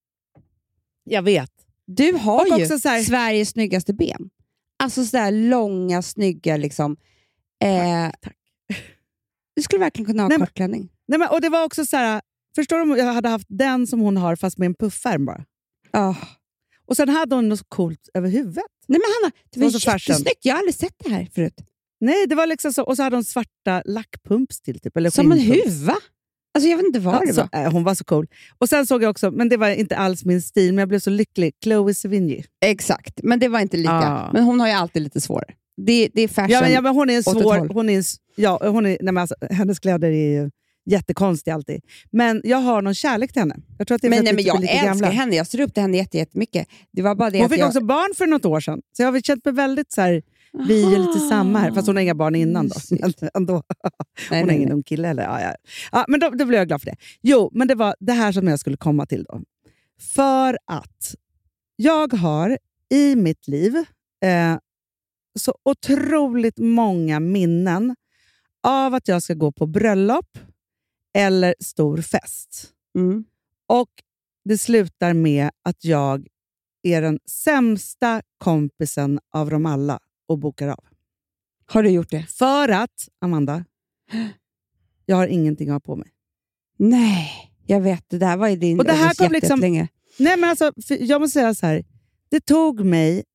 Jag vet. Du har och ju också så här... Sveriges snyggaste ben. Alltså sådär långa, snygga liksom. Eh, tack, tack. Du skulle verkligen kunna ha nej, kort klänning. Nej, men, och det var också så här, förstår du om jag hade haft den som hon har fast med en puffärm bara? Oh. Och sen hade hon något så coolt över huvudet. Nej men Hanna, det var, var jättesnyggt. Jag har aldrig sett det här förut. Nej, det var liksom så. Och så hade hon svarta lackpumps till. Typ, eller som en huva? Alltså jag vet inte vad ja, det så, var. Äh, hon var så cool. Och sen såg jag också, men det var inte alls min stil, men jag blev så lycklig. Chloe Sevigny. Exakt, men det var inte lika. Ah. Men hon har ju alltid lite svårare. Det, det är fashion. Ja, men, ja, men hon är en svår... Hon är, ja, hon är, nej, men alltså, hennes kläder är ju jättekonstiga alltid. Men jag har någon kärlek till henne. Jag tror att det är men för nej, att men vi jag lite älskar gamla. henne. Jag ser upp till henne jätte, jättemycket. Det var bara det hon att fick jag... också barn för något år sedan. Så jag har känt mig väldigt så här... Vi är lite samma här. Fast hon har inga barn innan då. Men ändå. Hon nej, har nej, ingen nej. ung kille heller. Ja, ja. Ja, men då, då blev jag glad för det. Jo, men det var det här som jag skulle komma till då. För att jag har i mitt liv eh, så otroligt många minnen av att jag ska gå på bröllop eller stor fest. Mm. Och det slutar med att jag är den sämsta kompisen av dem alla och bokar av. Har du gjort det? För att, Amanda, jag har ingenting att ha på mig. Nej, jag vet. Det där var ju din och det här kom liksom, länge. Nej, men alltså, jag måste säga så här. Det tog mig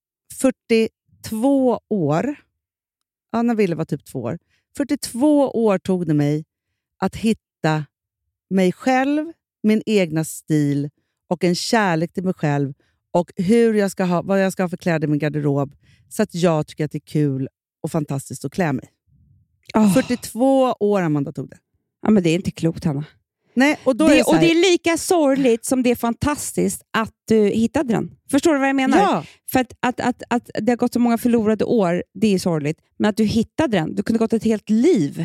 fyrtiotvå år. Anna ville var typ två år. fyrtiotvå år tog det mig att hitta mig själv, min egna stil och en kärlek till mig själv och hur jag ska ha, vad jag ska ha för kläder i min garderob så att jag tycker att det är kul och fantastiskt att klä mig. Oh. fyrtiotvå år, Amanda, tog det. Ja, men det är inte klokt, Hanna. Nej, och, då det, är det så här, och det är lika sorgligt som det är fantastiskt att du hittade den. Förstår du vad jag menar? Ja. För att, att, att, att det har gått så många förlorade år, det är sorgligt. Men att du hittade den, du kunde gått ett helt liv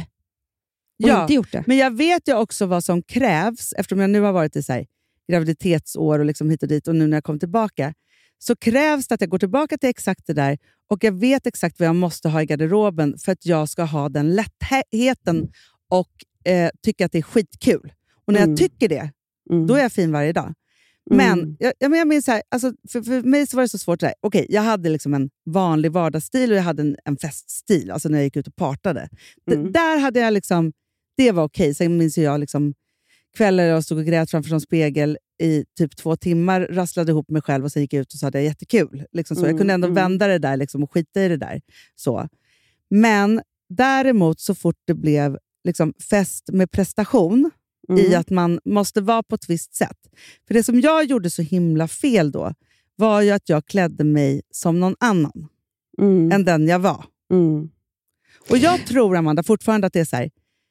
och ja, inte gjort det. Men jag vet ju också vad som krävs, eftersom jag nu har varit i så här, graviditetsår och liksom hit och dit och nu när jag kom tillbaka, så krävs det att jag går tillbaka till exakt det där och jag vet exakt vad jag måste ha i garderoben för att jag ska ha den lättheten och eh, tycka att det är skitkul. Och när Mm. jag tycker det, Mm. då är jag fin varje dag. Men Mm. jag, jag, jag minns så här, alltså, för, för mig så var det så svårt. Okej, okay, jag hade liksom en vanlig vardagsstil och jag hade en, en feststil, alltså när jag gick ut och partade. Mm. D- där hade jag liksom, det var okej. Okay. Sen minns jag liksom kvällar jag stod och grät framför en spegel i typ två timmar, rasslade ihop mig själv och sen gick jag ut och så hade jag jättekul. Liksom så. Mm, Jag kunde ändå mm. vända det där liksom, och skita i det där. Så. Men däremot så fort det blev liksom, fest med prestation Mm. i att man måste vara på ett visst sätt. För det som jag gjorde så himla fel då var ju att jag klädde mig som någon annan Mm. än den jag var. Mm. Och jag tror, Amanda, fortfarande att det är så här,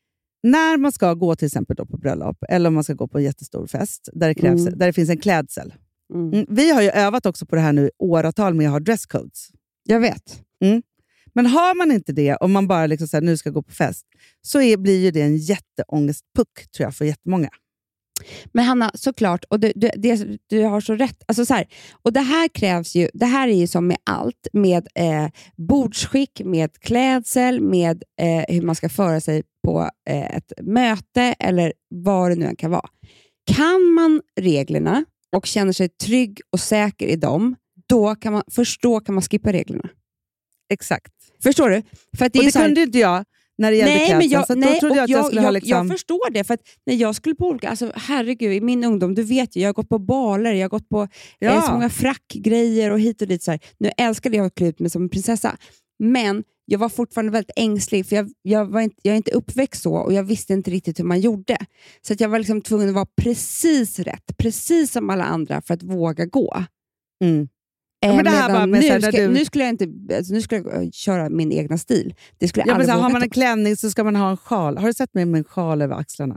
när man ska gå till exempel då på bröllop eller om man ska gå på en jättestor fest där det, krävs, Mm. där det finns en klädsel. Mm. Mm, vi har ju övat också på det här nu åratal med att ha dresscodes. Jag vet. Mm. Men har man inte det och man bara liksom så här, nu ska gå på fest så är, blir ju det en jätteångestpuck tror jag för jättemånga. Men Hanna, såklart, och du, du, det, du har så rätt. Alltså så här, och det här krävs ju, det här är ju som med allt, med eh, bordsskick, med klädsel, med eh, hur man ska föra sig på eh, ett möte eller vad det nu än kan vara. Kan man reglerna och känner sig trygg och säker i dem, då kan man, först då kan man skippa reglerna. Exakt. Förstår du? För att det och är det så här, kunde inte jag när det gällde nej, klädsel. men jag, så nej, då trodde jag att jag, jag skulle jag, ha liksom... jag förstår det, för att när jag skulle på olika, alltså herregud, i min ungdom, du vet ju, jag har gått på baler, jag har gått på Ja. eh, så många frackgrejer och hit och dit. Så här. Nu älskade jag att klä ut mig som en prinsessa, men jag var fortfarande väldigt ängslig, för jag, jag, var inte, jag är inte uppväxt så och jag visste inte riktigt hur man gjorde. Så att jag var liksom tvungen att vara precis rätt, precis som alla andra för att våga gå. Mm. Ja, men det här var med nu, så här, ska, du... nu skulle jag inte alltså, nu skulle jag köra min egna stil. Det skulle jag ja, men aldrig så här, vågat har man en också. klänning så ska man ha en sjal. Har du sett mig med en sjal över axlarna?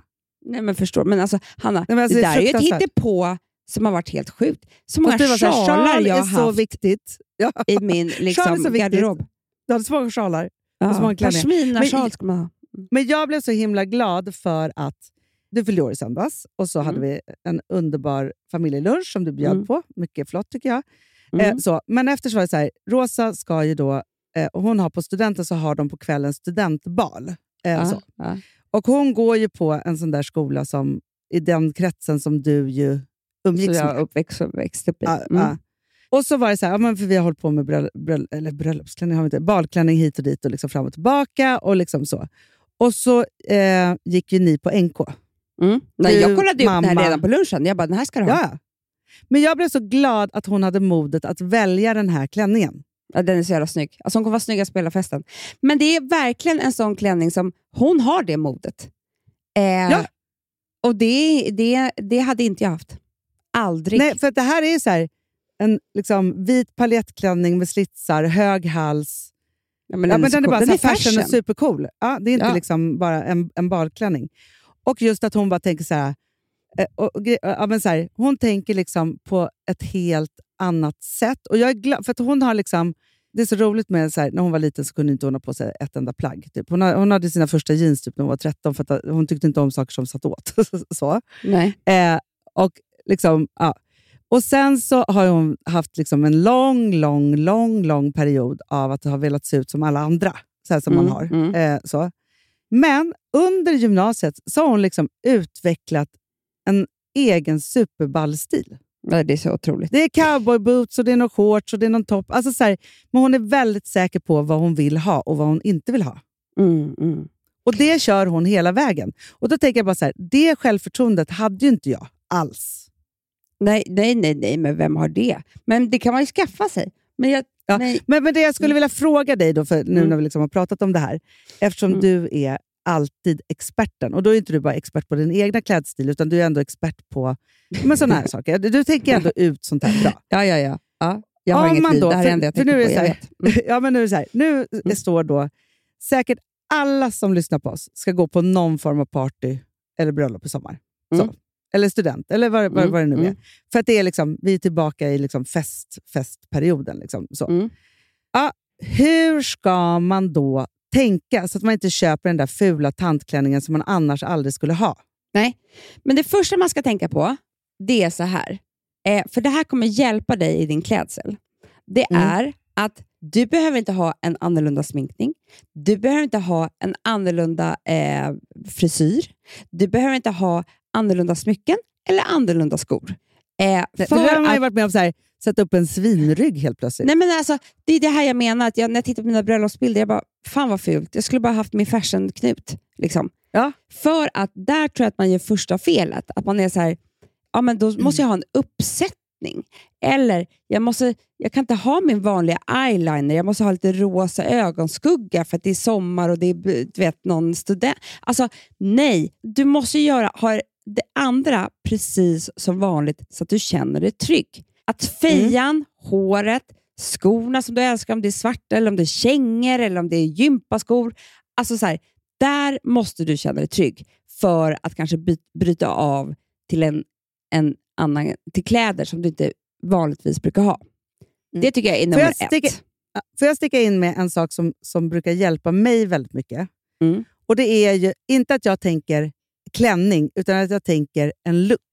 Nej men förstår, men alltså Hanna, Nej, men alltså, det det där är ju ett fruktansvärt. hittepå som har varit helt sjukt. Så många Och du var så här, sjalar sjal jag är har så haft viktigt. Ja. i min Sjal är liksom, så viktigt. garderob. Du hade så många sjalar. Ja, och så många klänningar. pashmina-sjal ska man ha. Men jag blev så himla glad för att du fyllde år i söndags och så Mm. hade vi en underbar familjelunch som du bjöd Mm. på. Mycket flott tycker jag. Mm. Eh, så. Men efter så var det så här, Rosa ska ju då, eh, hon har på studenten så har de på kvällen studentbal. Eh, Ja, så. ja. Och hon går ju på en sån där skola som i den kretsen som du ju Så umgicks jag med. uppväxt, växt upp i. Ja, Mm. ja. Och så var det så här, ja, men för vi har hållit på med bröll, bröll, eller bröllopsklänning, har vi inte, balklänning hit och dit och liksom fram och tillbaka och liksom så. Och så eh, gick ju ni på N K. Mm. Nej, Du, jag kollade upp den mamma. här redan på lunchen. Jag bara, den här ska du ha. Ja, ja. Men jag blev så glad att hon hade modet att välja den här klänningen. Ja, den är så jävla snygg. Alltså hon kommer vara snyggast på hela festen. Men det är verkligen en sån klänning som hon har det modet. Eh, Ja. Och det, det, det hade inte jag haft. Aldrig. Nej, för att det här är så här, en liksom, vit paljettklänning med slitsar, hög hals. Ja, men Ja, den, men är, så den är cool. bara Den så är här fashion och fashion. supercool. Ja, det är inte Ja. liksom bara en, en balklänning. Och just att hon bara tänker så här, eh, och, och, gre- ja, men så här, hon tänker liksom på ett helt annat sätt. Och jag är glad, för att hon har liksom, det är så roligt med så här, när hon var liten så kunde inte hon ha på sig ett enda plagg. Typ. Hon, har, hon hade sina första jeans typ när hon var tretton för att hon tyckte inte om saker som satt åt. så. Nej. Eh, och, liksom, ja. och sen så har hon haft liksom en lång, lång, lång, lång period av att ha velat se ut som alla andra. Så här som Mm, man har. mm. Eh, så. Men under gymnasiet så har hon liksom utvecklat en egen superballstil. Ja, det är så otroligt. Det är cowboyboots och det är någon shorts och det är någon topp. Alltså så här, men hon är väldigt säker på vad hon vill ha och vad hon inte vill ha. Mm, mm. Och det kör hon hela vägen. Och då tänker jag bara så här, det självförtroendet hade ju inte jag alls. Nej, nej, nej, nej, men vem har det? Men det kan man ju skaffa sig. Men jag, Ja, nej. men, men det jag skulle vilja fråga dig då, för nu Mm. när vi liksom har pratat om det här, eftersom Mm. du är alltid experten, och då är inte du bara expert på din egna klädstil, utan du är ändå expert på men sådana här saker. Du tänker ändå ut sånt här bra. Ja, ja, ja. ja jag har Om inget man liv. då, Det här är för- det enda jag för tänker nu är på. det Jag så här- vet. Mm. Ja, men nu är det så här, nu står då säkert alla som lyssnar på oss ska gå på någon form av party eller bröllop i sommar. Mm. Så. Eller student, eller vad, vad, Mm, vad det nu är. mm. För att det är liksom, vi är tillbaka i liksom fest, festperioden. Liksom, så. Mm. Ja, hur ska man då tänka så att man inte köper den där fula tantklänningen som man annars aldrig skulle ha? Nej, men det första man ska tänka på, det är så här. Eh, för det här kommer hjälpa dig i din klädsel. Det Mm. är att du behöver inte ha en annorlunda sminkning. Du behöver inte ha en annorlunda eh, frisyr. Du behöver inte ha annorlunda smycken eller annorlunda skor. Eh, Det, för det har man ju att- varit med om, så här, sätta upp en svinrygg helt plötsligt. Nej, men alltså, det är det här jag menar. Att jag, när jag tittar på mina bröllopsbilder, jag bara, fan vad fult. Jag skulle bara haft min fashion-knut. Liksom. Ja. För att där tror jag att man gör första felet. Att man är så här, ja men då måste jag ha en uppsättning. Eller, jag, måste, jag kan inte ha min vanliga eyeliner. Jag måste ha lite rosa ögonskugga för att det är sommar och det är du vet, någon student. Alltså, nej. Du måste göra, ha det andra precis som vanligt så att du känner dig trygg. Att fejan, mm. håret, skorna som du älskar, om det är svarta eller om det är kängor eller om det är gympaskor. Alltså så här, där måste du känna dig trygg för att kanske by- bryta av till en, en annan till kläder som du inte vanligtvis brukar ha. Mm. Det tycker jag är nummer Får jag sticka, ett. Får jag sticka in med en sak som, som brukar hjälpa mig väldigt mycket? Mm. Och det är ju inte att jag tänker klänning, utan att jag tänker en look.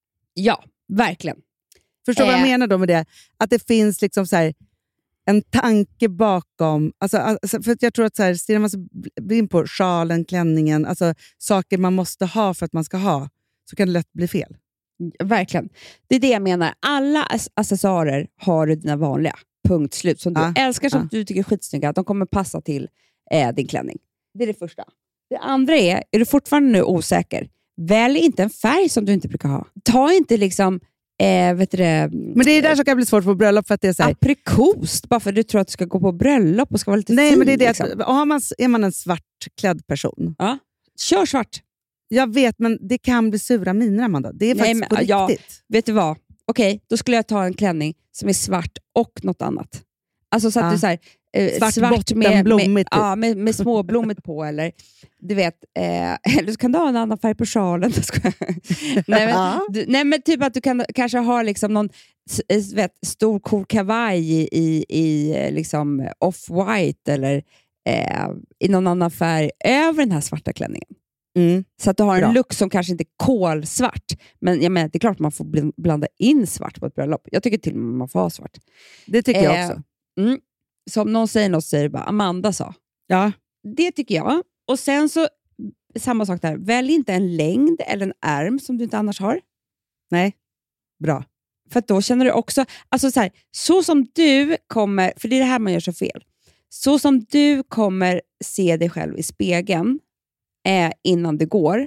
Ja, verkligen. Förstår du Eh. vad jag menar då med det? Att det finns liksom så här en tanke bakom. Alltså, alltså, för att jag tror att så här, stirrar man sig in på sjalen, klänningen, alltså saker man måste ha för att man ska ha, så kan det lätt bli fel. Verkligen. Det är det jag menar. Alla accessoarer har du dina vanliga. Punkt slut. Som du Ja, älskar, som ja. du tycker är skitsnygga. De kommer passa till eh, din klänning. Det är det första. Det andra är, är du fortfarande nu osäker, välj inte en färg som du inte brukar ha. Ta inte liksom eh, vet du det, Men det är där som kan bli svårt på bröllop, för att det är så här, aprikost, bara för att du tror att du ska gå på bröllop och ska vara lite nej, fin. men det är det liksom. att, har man, är man en svartklädd person, Ja. Kör svart. jag vet, men det kan bli sura miner, Amanda. Det är Nej, faktiskt men, på riktigt. ja. Vet du vad? Okej, då skulle jag ta en klänning som är svart och något annat. Alltså så att Ja. du så här, eh, svart, svart botten, med, blommigt. med, Typ. ja, med, med småblommigt på. Eller du vet, eh, eller så kan du ha en annan färg på sjalen. nej, men, du, nej men typ att du kan kanske ha liksom någon vet, stor cool kavaj i, i, i liksom off-white eller eh, i någon annan färg över den här svarta klänningen. Mm. Så att du har en Bra. look som kanske inte är kolsvart. Men jag menar, det är klart att man får blanda in svart på ett bröllop. Jag tycker till och med man får ha svart. Det tycker jag också. Mm. Så om någon säger något så är det bara Amanda sa. Ja. Det tycker jag. Och sen så, samma sak där. Välj inte en längd eller en ärm som du inte annars har. Nej, bra. För att då känner du också, alltså så här, så som du kommer, för det är det här man gör så fel. Så som du kommer se dig själv i spegeln eh, innan det går,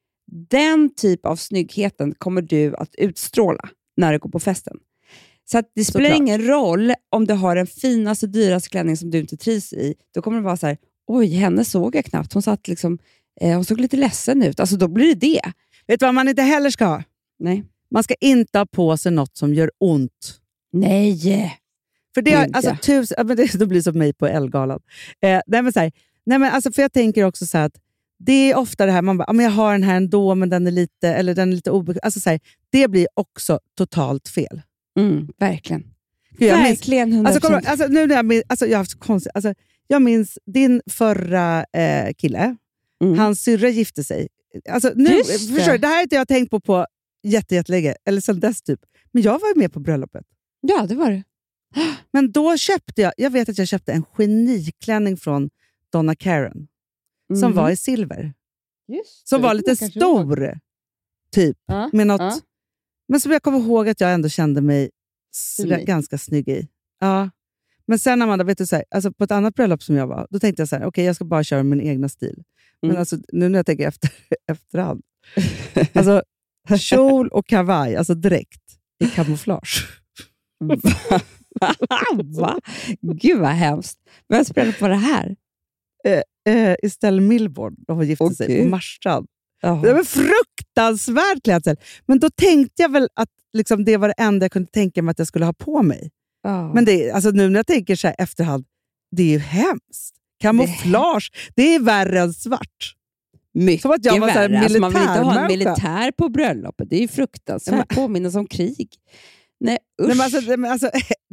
den typ av snyggheten kommer du att utstråla när du går på festen. Så att det spelar Såklart. ingen roll om du har den finaste, dyraste klänning som du inte trivs i. Då kommer det vara så här, oj, henne såg jag knappt. Hon satt liksom, eh, hon såg lite ledsen ut. Alltså då blir det det. Vet du vad man inte heller ska ha? Nej. Man ska inte ha på sig något som gör ont. Nej. För det, har, alltså, tusen, ja, men det, det blir som mig på Elgalan. Eh, nej, men så här, nej, men alltså, för jag tänker också så här att det är ofta det här, man bara, ja, men jag har den här ändå, men den är lite, eller den är lite obekväm. Alltså, så här, det blir också totalt fel. Mm, verkligen. Gud, jag verkligen, minns, alltså, kommer, alltså, nu när jag, minns, alltså, jag har haft så konstigt, alltså, jag minns din förra eh, kille, mm. hans syrra gifte sig. Alltså, nu, förstår du, det här har inte jag tänkt på på jätte, jättelänge, eller sedan dess typ. Men jag var ju med på bröllopet. Ja, det var det. Men då köpte jag, jag vet att jag köpte en geniklänning från Donna Karan. Mm. Som var i silver. Just som var lite stor. Var. Typ. Ja, med något, ja. Men som jag kommer ihåg att jag ändå kände mig s- ganska snygg i. Ja. Men sen Amanda, vet du, så här, alltså på ett annat bröllop som jag var, då tänkte jag så här, okej, okay, jag ska bara köra min egna stil. Men mm. alltså, nu när jag tänker efter, efterhand. Alltså, kjol och kavaj, alltså direkt i kamouflage. Va? Gud vad hemskt. Vem spelade på det här? Eh, eh, Estelle Milborn, de gifte okay. sig på Marstrand. Oh. Det var fruktansvärt klädsel. Men då tänkte jag väl att liksom, det var det enda jag kunde tänka mig att jag skulle ha på mig. Oh. Men det, alltså, nu när jag tänker så här efterhand, det är ju hemskt. Kamouflage, det, det är värre än svart. Mycket som att jag var värre. Alltså, man vill inte ha en människa. militär på bröllopet. Det är ju fruktansvärt. Påminnas om krig. Nej, usch. Nej, men alltså, men alltså,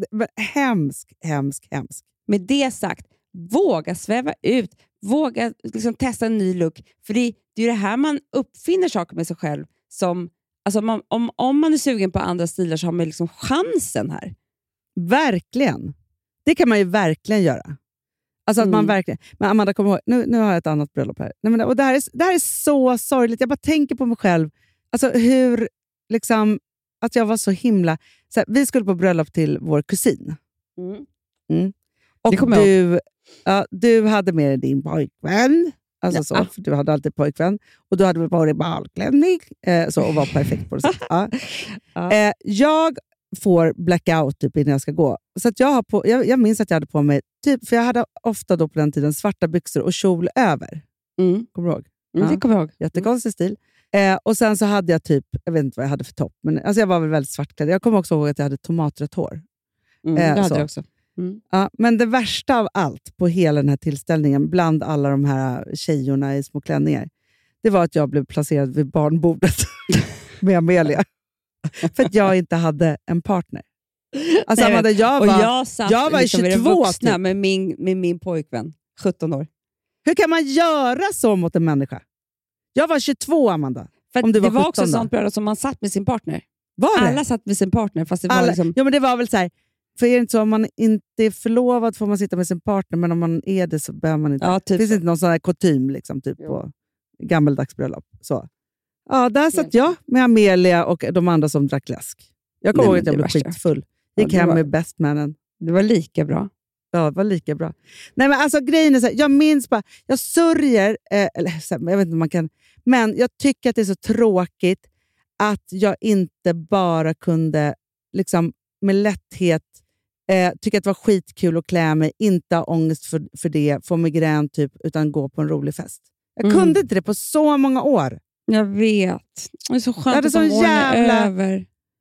hemsk, hemsk, hemsk. Med det sagt, våga sväva ut. Våga liksom, testa en ny look. För det, det är ju det här man uppfinner saker med sig själv. Som, alltså, man, om, om man är sugen på andra stilar så har man liksom chansen här. Verkligen. Det kan man ju verkligen göra. Alltså att mm. man verkligen... Men Amanda, kom ihåg, nu, nu har jag ett annat bröllop här. Nej, men, och det, här är, det här är så sorgligt. Jag bara tänker på mig själv. Alltså hur... liksom att jag var så himla... Så här, vi skulle på bröllop till vår kusin. Mm. Mm. Och du, ja, du hade med dig din pojkvän. Alltså ja. så, för du hade alltid pojkvän. Och du hade varit balklänning. Eh, så, och var perfekt på det sättet. Ja. Ja. Eh, jag får blackout typ innan jag ska gå. Så att jag, har på, jag, jag minns att jag hade på mig... Typ, för jag hade ofta då på den tiden svarta byxor och kjol över. Mm. Kommer du ihåg? Mm, ja. Det kommer jag ihåg. Jättekonstig mm. stil. Eh, och sen så hade jag typ, jag vet inte vad jag hade för topp, men alltså jag var väl väldigt svartklädd. Jag kommer också ihåg att jag hade tomatrött hår. Mm, eh, det hade så. jag också. Mm. Ja, men det värsta av allt på hela den här tillställningen, bland alla de här tjejorna i små klänningar, det var att jag blev placerad vid barnbordet med Amelia. För att jag inte hade en partner. Alltså, Nej, Amanda, jag var, och jag satt jag var liksom tjugotvå vuxna typ. med, min, med min pojkvän, sjutton år. Hur kan man göra så mot en människa? Jag var tjugotvå, Amanda. För om du det var var också sjutton sånt bröllop som man satt med sin partner. Var det? Alla satt med sin partner. Fast det var Alla, liksom... ja, men det var väl så här, för är det inte så, om man inte är förlovad får man sitta med sin partner, men om man är det så behöver man inte. Ja, typ det finns så. inte någon sån här kutym liksom, typ på gammeldags bröllop. Så. Ja, där satt jag med Amelia och de andra som drack läsk. Jag kommer ihåg att jag blev skitfull. Gick ja, hem var, med bestmannen. Det var lika bra. Ja, det var lika bra. Nej, men alltså grejen är så här, jag minns bara, jag sörjer, eh, eller så här, jag vet inte om man kan, men jag tycker att det är så tråkigt att jag inte bara kunde liksom med lätthet eh, tycka att det var skitkul att klä mig, inte ha ångest för, för det, få migrän typ, utan gå på en rolig fest. Jag mm. kunde inte det på så många år. Jag vet. Det är så skönt att de jävla... är över.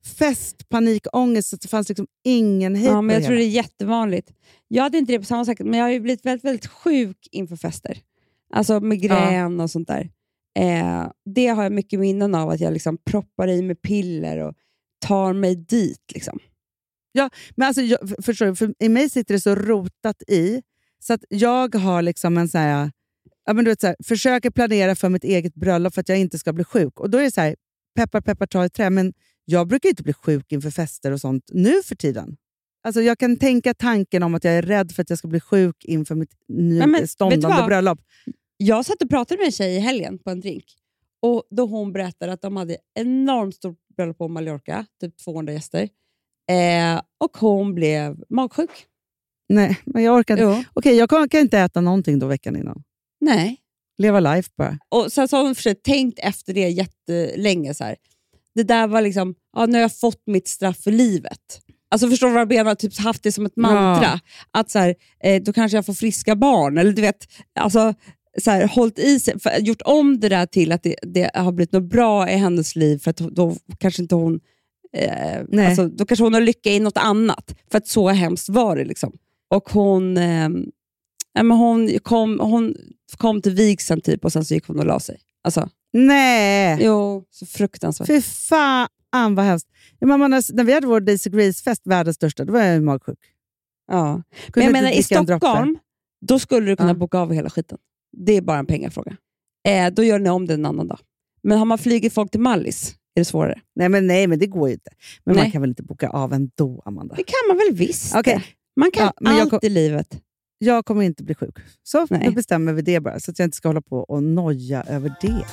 fest, panikångest, så det fanns liksom ingen hejd. Ja, men jag det tror det är jättevanligt. Jag hade inte det på samma sätt, men jag har ju blivit väldigt, väldigt sjuk inför fester. Alltså migrän ja. och sånt där. Eh, det har jag mycket minnen av, att jag liksom proppar i med piller och tar mig dit liksom. Ja, men alltså jag, förstår du, för i mig sitter det så rotat i, så att jag har liksom en så här, ja men du vet så här, försöker planera för mitt eget bröllop för att jag inte ska bli sjuk. Och då är det så här, peppar peppar ta i trä, men jag brukar inte bli sjuk inför fester och sånt nu för tiden. Alltså jag kan tänka tanken om att jag är rädd för att jag ska bli sjuk inför mitt ny, ståndande bröllop. Jag satt och pratade med en tjej i helgen på en drink. Och då hon berättade att de hade enormt stort bröllop på Mallorca. Typ tvåhundra gäster. Eh, och hon blev magsjuk. Nej, men jag orkar inte. Okej, jag kan, kan inte äta någonting då veckan innan. Nej. Leva life bara. Och sen så har hon försökt tänkt efter det jättelänge så här. Det där var liksom, ja, nu har jag fått mitt straff för livet. Alltså förstår du vad jag menar? Typ haft det som ett mantra. Ja. Att så här, eh, då kanske jag får friska barn. Eller du vet, alltså så här, hållit i sig, för, gjort om det där till att det, det har blivit något bra i hennes liv. För att då kanske inte hon eh, alltså, då kanske hon har lycka i något annat. För att så hemskt var det liksom. Och hon eh, ja, men hon, kom, hon kom till vigseln typ, och sen så gick hon och la sig. Alltså, nej! Jo, så fruktansvärt. Fy fan vad hemskt. Ja, mamma, när, när vi hade vår Daisy Grace-fest, världens största, då var jag ju magsjuk. Ja. Men jag menar, i Stockholm, då skulle du kunna ja. boka av hela skiten. Det är bara en pengafråga. Eh, då gör ni om det en annan dag. Men har man flugit folk till Mallis, är det svårare. Nej, men, nej, men det går ju inte. Men nej. Man kan väl inte boka av ändå, Amanda? Det kan man väl visst. Okay. Man kan ja, men allt kom, i livet. Jag kommer inte bli sjuk. Så nej. Nu bestämmer vi det bara. Så att jag inte ska hålla på och noja över det.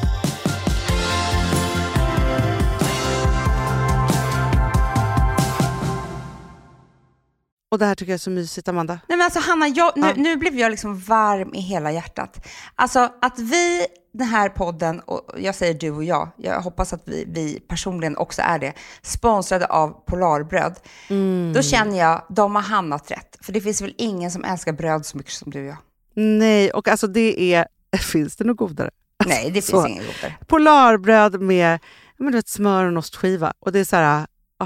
Och det här tycker jag är så mysigt, Amanda. Nej, men alltså Hanna, jag, nu, ja. nu blev jag liksom varm i hela hjärtat. Alltså att vi, den här podden, och jag säger du och jag, jag hoppas att vi, vi personligen också är det, sponsrade av Polarbröd. Mm. Då känner jag, de har hamnat rätt. För det finns väl ingen som älskar bröd så mycket som du och jag. Nej, och alltså det är, finns det något godare? Alltså, nej, det finns så. Ingen godare. Polarbröd med men du vet, smör och ostskiva. Och det är så här, åh,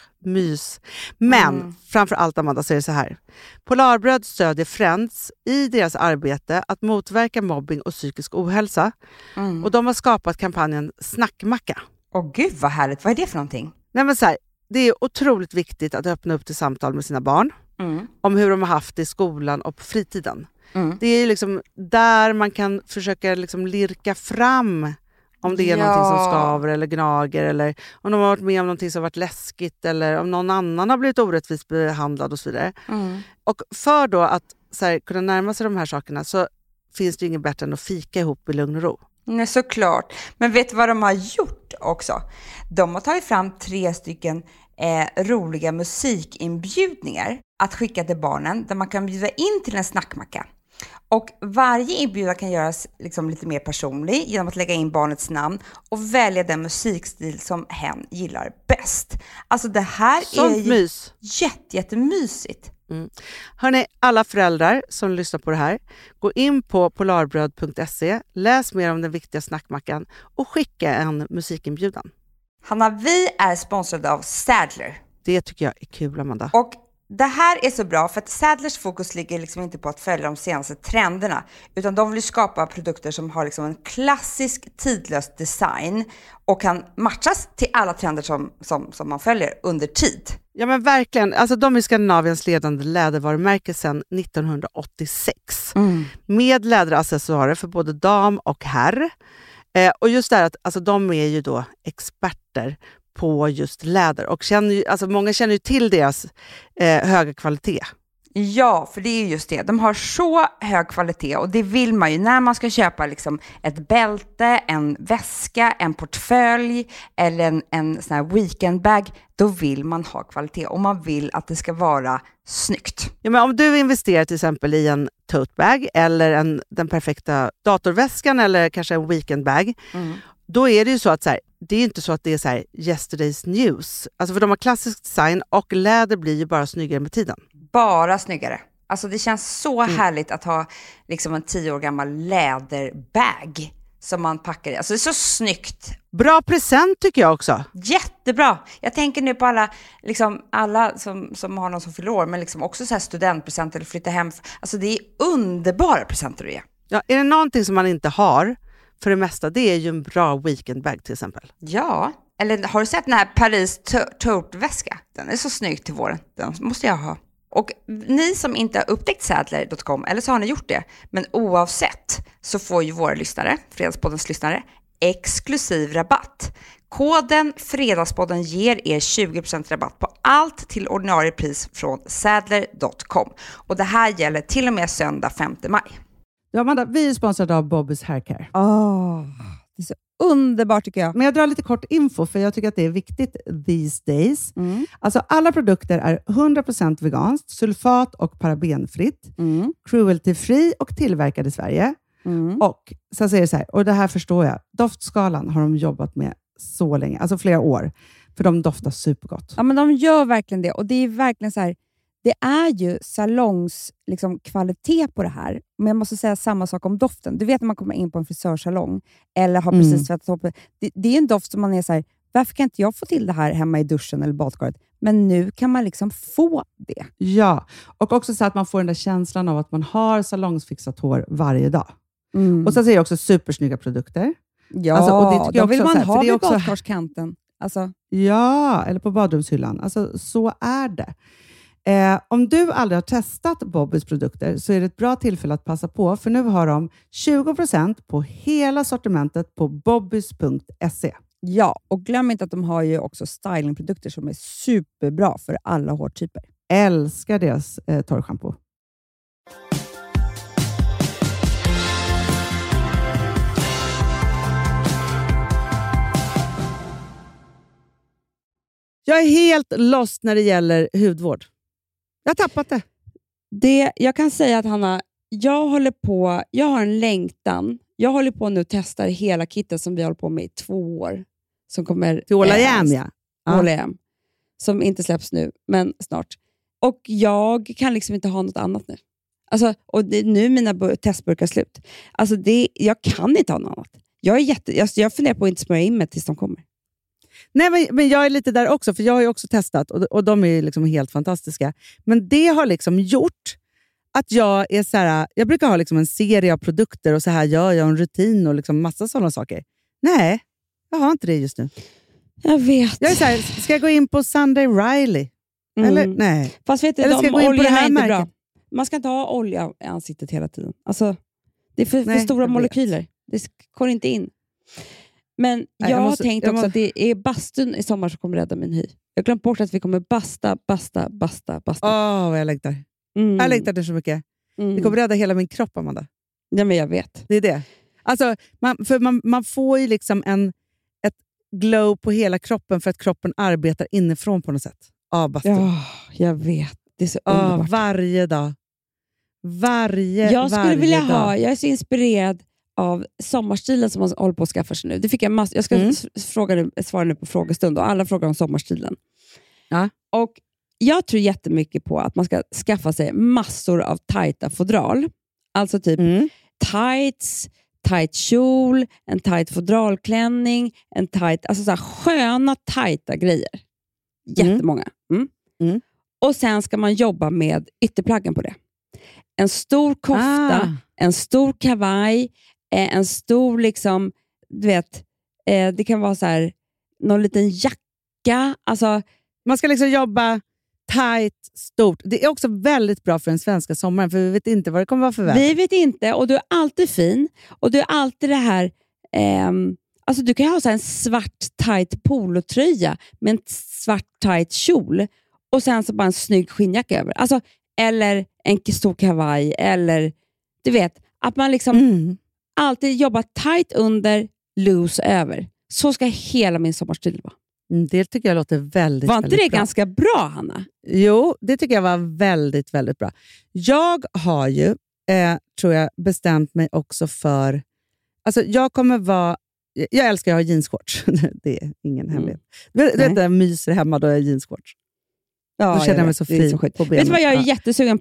mys. Men mm. framför allt, Amanda, så är det så här. Polarbröd stödjer Friends i deras arbete att motverka mobbing och psykisk ohälsa. Mm. Och de har skapat kampanjen Snackmacka. Åh gud vad härligt, vad är det för någonting? Nej, men så här, det är otroligt viktigt att öppna upp till samtal med sina barn. Mm. Om hur de har haft det i skolan och på fritiden. Mm. Det är liksom där man kan försöka liksom lirka fram om det är ja. någonting som skaver eller gnager, eller om de har varit med om någonting som har varit läskigt, eller om någon annan har blivit orättvist behandlad och så vidare. Mm. Och för då att så här, kunna närma sig de här sakerna så finns det ju inget bättre än att fika ihop i lugn och ro. Nej, såklart. Men vet du vad de har gjort också? De har tagit fram tre stycken eh, roliga musikinbjudningar att skicka till barnen, där man kan bjuda in till en snackmacka. Och varje inbjudan kan göras liksom lite mer personlig genom att lägga in barnets namn och välja den musikstil som hen gillar bäst. Alltså det här sånt är ju mys. jätte, jättemysigt. Mm. Hörrni, alla föräldrar som lyssnar på det här, gå in på polarbröd punkt se, läs mer om den viktiga snackmackan och skicka en musikinbjudan. Hanna, vi är sponsrade av Sadler. Det tycker jag är kul, Amanda. Och det här är så bra för att Sadlers fokus ligger liksom inte på att följa de senaste trenderna, utan de vill skapa produkter som har liksom en klassisk tidlös design och kan matchas till alla trender som, som, som man följer under tid. Ja, men verkligen. Alltså, de är Skandinaviens ledande lädervarumärke sedan nittonhundraåttiosex. Mm. Med läderaccessoarer för både dam och herr. Eh, och just det här att alltså, de är ju då experter på just läder. Och känner ju, alltså många känner ju till deras eh, höga kvalitet. Ja, för det är just det. De har så hög kvalitet och det vill man ju när man ska köpa liksom ett bälte, en väska, en portfölj eller en, en sån här weekendbag. Då vill man ha kvalitet och man vill att det ska vara snyggt. Ja, men om du investerar till exempel i en totebag eller en, den perfekta datorväskan eller kanske en weekendbag, mm. då är det ju så att så här, det är inte så att det är så här yesterday's news. Alltså för de har klassisk design och läder blir ju bara snyggare med tiden. Bara snyggare. Alltså det känns så mm. härligt att ha liksom en tio år gammal läderbag som man packar i. Alltså det är så snyggt. Bra present tycker jag också. Jättebra. Jag tänker nu på alla, liksom, alla som, som har någon som fyller år, men liksom också så här studentpresenter eller flytta hem. Alltså det är underbara presenter att ge. Ja, är det någonting som man inte har för det mesta, det är ju en bra weekendbag till exempel. Ja, eller har du sett den här Paris tote-väska? Den är så snygg till våren. Den måste jag ha. Och ni som inte har upptäckt Sadler dot com, eller så har ni gjort det, men oavsett så får ju våra lyssnare, Fredagspoddens lyssnare, exklusiv rabatt. Koden Fredagspodden ger er tjugo procent rabatt på allt till ordinarie pris från Sadler dot com. Och det här gäller till och med söndag femte maj. Ja, Amanda, vi är sponsrade av Bobby's Haircare. Oh, det är så underbart tycker jag. Men jag drar lite kort info för jag tycker att det är viktigt these days. Mm. Alltså alla produkter är hundra procent veganskt, sulfat och parabenfritt, mm. cruelty-free och tillverkade i Sverige. Mm. Och så säger det så här, och det här förstår jag, doftskalan har de jobbat med så länge, alltså flera år, för de doftar supergott. Ja, men de gör verkligen det, och det är verkligen så här, det är ju salongs liksom, kvalitet på det här, men jag måste säga samma sak om doften. Du vet när man kommer in på en frisörsalong eller har precis tvättat upp, det, det är en doft som man är så här, varför kan inte jag få till det här hemma i duschen eller badkaret? Men nu kan man liksom få det. Ja, och också så att man får den där känslan av att man har salongsfixat hår varje dag. Mm. Och så säger jag också supersnygga produkter. Ja, alltså, och det tycker jag då vill också, man här, ha vid badkarskanten. Alltså. Ja, eller på badrumshyllan. Alltså, så är det. Eh, om du aldrig har testat Bobbys produkter så är det ett bra tillfälle att passa på, för nu har de tjugo procent på hela sortimentet på bobbys punkt se. Ja, och glöm inte att de har ju också stylingprodukter som är superbra för alla hårtyper. Älskar deras eh, torrschampo. Jag är helt lost när det gäller hudvård. Jag har tappat det. det. Jag kan säga att Hanna, jag håller på, jag har en längtan. Jag håller på nu och testar hela kittet som vi håller på med i två år. Som kommer... Till Åla Jäm, ja. Åla Jäm. Som inte släpps nu, men snart. Och jag kan liksom inte ha något annat nu. Alltså, och det, nu är mina testburkar slut. Alltså det, jag kan inte ha något annat. Jag, är jätte, jag, jag funderar på att inte smörja in mig tills de kommer. Nej, men, men jag är lite där också, för jag har ju också testat och, och de är liksom helt fantastiska. Men det har liksom gjort att jag är så här, jag brukar ha liksom en serie av produkter och så här gör jag en rutin och liksom massa sådana saker. Nej, jag har inte det just nu. Jag vet. Jag är så här, ska jag gå in på Sunday Riley? Mm. Eller nej. Fast vet du, Eller ska jag gå in på det här märket? Bra. Man ska inte ha olja i ansiktet hela tiden. Alltså, det är för, nej, för stora molekyler. Det går inte in. Men jag, Nej, jag måste, har tänkt också måste... att det är bastun i sommar som kommer rädda min hy. Jag har glömt bort att vi kommer basta, basta, basta, basta. Åh, oh, vad jag längtar. Mm. Jag längtar det så mycket. Mm. Det kommer rädda hela min kropp, Amanda. Ja, men jag vet. Det är det. Alltså, man, för man, man får ju liksom en, ett glow på hela kroppen för att kroppen arbetar inifrån på något sätt. Av bastun. Ja, jag vet. Det är så oh, underbart. Varje dag. Varje, jag skulle varje vilja dag. ha, jag är så inspirerad av sommarstilen som man håller på att skaffa sig nu. Det fick jag, mass- jag ska mm. fråga nu, svara nu på frågestund och alla frågar om sommarstilen. Ja. Och jag tror jättemycket på att man ska skaffa sig massor av tajta fodral. Alltså typ mm. tights, tight kjol, en tight fodralklänning, en tight, alltså så här sköna tajta grejer. Jättemånga. Mm. Mm. Och sen ska man jobba med ytterplaggen på det. En stor kofta, ah. en stor kavaj, en stor liksom, du vet, eh, det kan vara så här någon liten jacka. Alltså, man ska liksom jobba tight, stort. Det är också väldigt bra för den svenska sommaren, för vi vet inte vad det kommer vara för väder. Vi vet inte, och du är alltid fin. Och du är alltid det här, eh, alltså du kan ha så här en svart tight polotröja med en svart tight kjol. Och sen så bara en snygg skinnjacka över. Alltså, eller en stor kavaj, eller du vet, att man liksom mm. alltid jobbar tight under, loose över. Så ska hela min sommarstil vara. Mm, det tycker jag låter väldigt, var inte väldigt det bra. Ganska bra, Hanna? Jo, det tycker jag var väldigt, väldigt bra. Jag har ju, eh, tror jag, bestämt mig också för, alltså jag kommer vara, jag älskar att ha jeansshorts. Det är ingen mm. hemlighet. Du vet att jag myser hemma då jag har jeansshorts. Ja, då känner jag mig så fri så på benen. Vet du vad jag är ja. jättesugen på?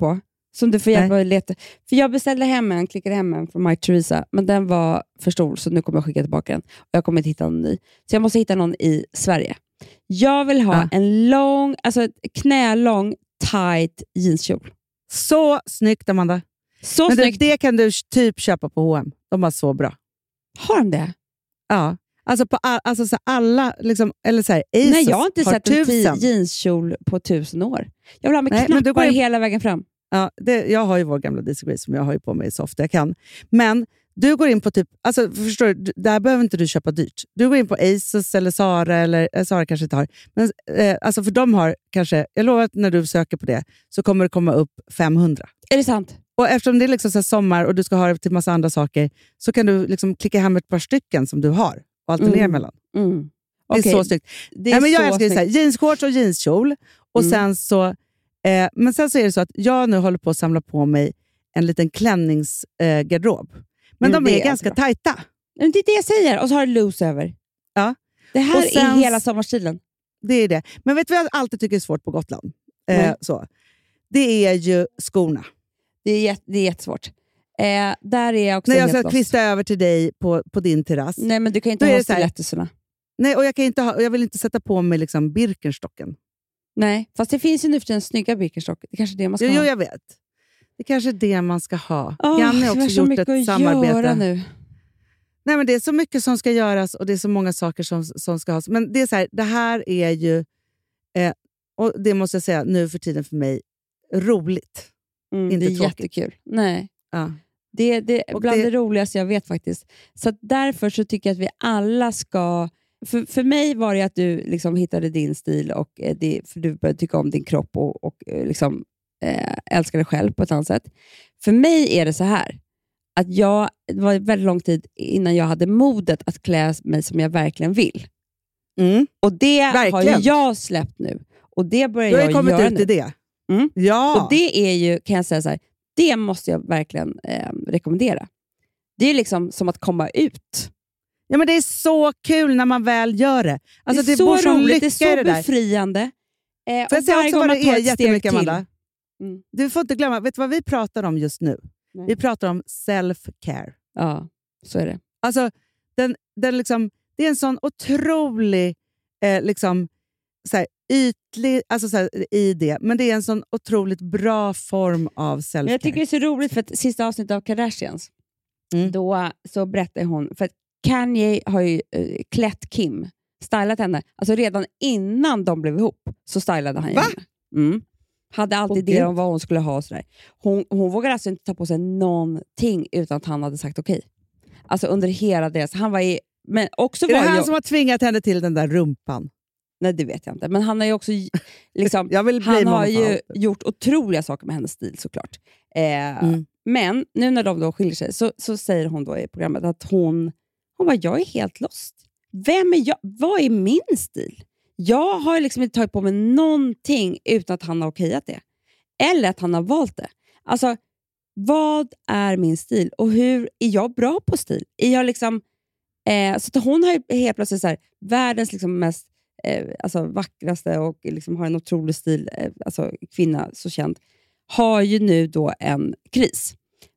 Som du får hjälpa att leta. För jag beställde hem en, klickade hem en från My Teresa. Men den var för stor så nu kommer jag skicka tillbaka den. Och jag kommer inte hitta någon ny. Så jag måste hitta någon i Sverige. Jag vill ha ja. en lång, alltså knälång, tight jeanskjol. Så snyggt, Amanda. Så men snyggt. Det, det kan du typ köpa på H och M. De var så bra. Har de det? Ja. Alltså på all, alltså så alla, liksom, eller så här, Asos. Nej, jag har inte har sett tusen. en jeanskjol på tusen år. Jag vill ha med Nej, knappar in... hela vägen fram. Ja, det, jag har ju vår gamla Disney som jag har ju på mig så ofta jag kan. Men du går in på typ, alltså förstår du, där behöver inte du köpa dyrt. Du går in på Asos eller Zara, eller äh, Zara kanske inte har. Men eh, alltså för de har kanske, jag lovar att när du söker på det så kommer det komma upp femhundra. Är det sant? Och eftersom det är liksom så här sommar och du ska ha det till massa andra saker så kan du liksom klicka hem ett par stycken som du har och alternera mm. mellan. Mm. Det är okay. så snyggt. Det är Nej, men jag älskar så här, jeansshorts och jeanskjol. Och mm. sen så, eh, men sen så är det så att jag nu håller på att samla på mig en liten klänningsgarderob. Eh, men mm, de är, är ganska bra. tajta. Det är det jag säger. Och så har du loose över. Ja. Det här sen, är hela sommarstilen. Det är det. Men vet du vad jag alltid tycker är svårt på Gotland? Eh, mm. så. Det är ju skorna. Det är, jätt, det är jättesvårt. Eh, där är jag också När jag helt ska lost. kvista över till dig på, på din terrass. Nej, men du kan inte ha stilettoserna. Nej, och jag, kan inte ha, jag vill inte sätta på mig liksom Birkenstocken. Nej, fast det finns ju nu för den snygga Birkenstock. Det är kanske det man ska jo, ha. Jo, jag vet. Det är kanske det man ska ha. Oh, Janne har också gjort ett samarbete. Göra nu. Nej, men det är så mycket som ska göras och det är så många saker som, som ska ha. Men det är så här, det här är ju, eh, och det måste jag säga nu för tiden för mig, roligt. Mm, inte det är tråkigt. Jättekul. Nej. Ja. Det är det, bland det... det det roligaste jag vet faktiskt. Så att därför så tycker jag att vi alla ska... För, för mig var det att du liksom hittade din stil och eh, det, för du började tycka om din kropp och, och eh, liksom, eh, älskar dig själv på ett annat sätt. För mig är det så här att jag, det var väldigt lång tid innan jag hade modet att klä mig som jag verkligen vill. Mm. Och det verkligen. har jag släppt nu. Och det börjar jag jag kommit göra ut nu. I det. Mm. Ja. Och det är ju, kan jag säga så här, det måste jag verkligen eh, rekommendera. Det är liksom som att komma ut. Ja, men det är så kul när man väl gör det. Alltså, det är det så är roligt, det är så det befriande. Eh, Får jag säga också vad det är jättemycket, Amanda? Mm. Du får inte glömma, vet du vad vi pratar om just nu? Nej. Vi pratar om self-care. Ja, så är det. Alltså, den, den liksom, det är en sån otrolig eh, liksom, så här, ytlig alltså, så här, i det, men det är en sån otroligt bra form av self-care. Men jag tycker det är så roligt för att sista avsnittet av Kardashians, mm. då så berättar hon, för att Kanye har ju uh, klätt Kim, stylat henne, alltså redan innan de blev ihop så stylade han Va? henne. Mm. Hade alltid oh, idéer om vad hon skulle ha och sådär. Hon, hon vågade alltså inte ta på sig någonting utan att han hade sagt okej. Okay. Alltså under hela det. Han var i, men också är var det han jag, som har tvingat henne till den där rumpan? Nej, det vet jag inte. Men han har ju också liksom, jag vill han har ju allt. gjort otroliga saker med hennes stil såklart. Eh, mm. Men nu när de då skiljer sig så, så säger hon då i programmet att hon, hon bara, jag är helt lost. Vem är jag? Vad är min stil? Jag har liksom inte tagit på mig någonting utan att han har okejat det. Eller att han har valt det. Alltså, vad är min stil? Och hur är jag bra på stil? Är jag liksom, eh, så att hon har helt plötsligt så här, världens liksom mest eh, alltså vackraste och liksom har en otrolig stil, eh, alltså kvinna så känd, har ju nu då en kris.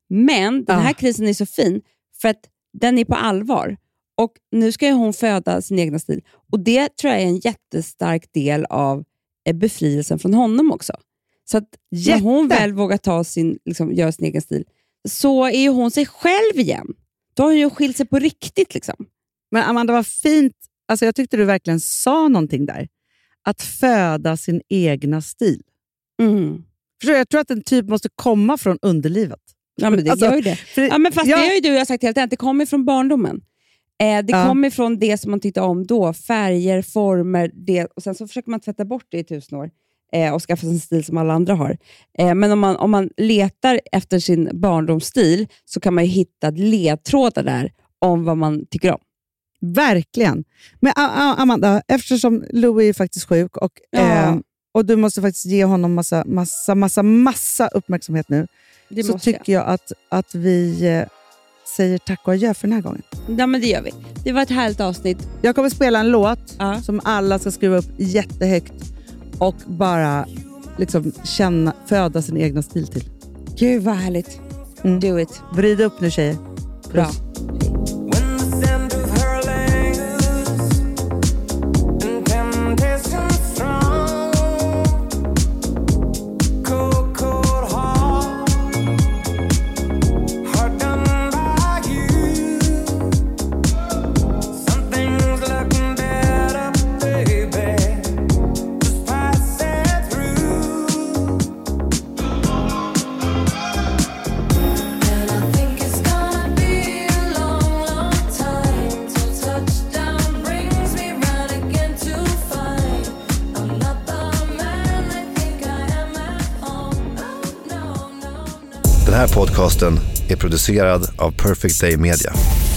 Men den här ah. krisen är så fin för att den är på allvar. Och nu ska ju hon föda sin egna stil. Och det tror jag är en jättestark del av eh, befrielsen från honom också. Så att Jätte. när hon väl vågar ta sin, liksom, göra sin egen stil, så är ju hon sig själv igen. Då har hon ju skilt sig på riktigt liksom. Men Amanda, vad fint. Alltså jag tyckte du verkligen sa någonting där. Att föda sin egna stil. Mm. Förstår, jag tror att en typ måste komma från underlivet. Ja, men det alltså, gör ju det. För, ja, men fast jag, det har ju du och jag sagt helt enkelt. Det kommer från barndomen. Eh, det ja. kommer från det som man tyckte om då. Färger, former. Det, och sen så försöker man tvätta bort det i tusen år. Eh, och skaffa sin stil som alla andra har. Eh, men om man, om man letar efter sin barndomsstil så kan man ju hitta ledtrådar där om vad man tycker om. Verkligen. Men Amanda, eftersom Louis är faktiskt sjuk och, ja. eh, och du måste faktiskt ge honom massa, massa, massa, massa uppmärksamhet nu. Det så tycker jag, jag att, att vi eh, säger tack och adjö för den här gången. Ja, men det gör vi. Det var ett härligt avsnitt. Jag kommer spela en låt ja. som alla ska skriva upp jättehögt och bara liksom känna, föda sin egna stil till. Gud vad härligt. Mm. Do it. Vrid upp nu tjejer. Bra. Den här podcasten är producerad av Perfect Day Media.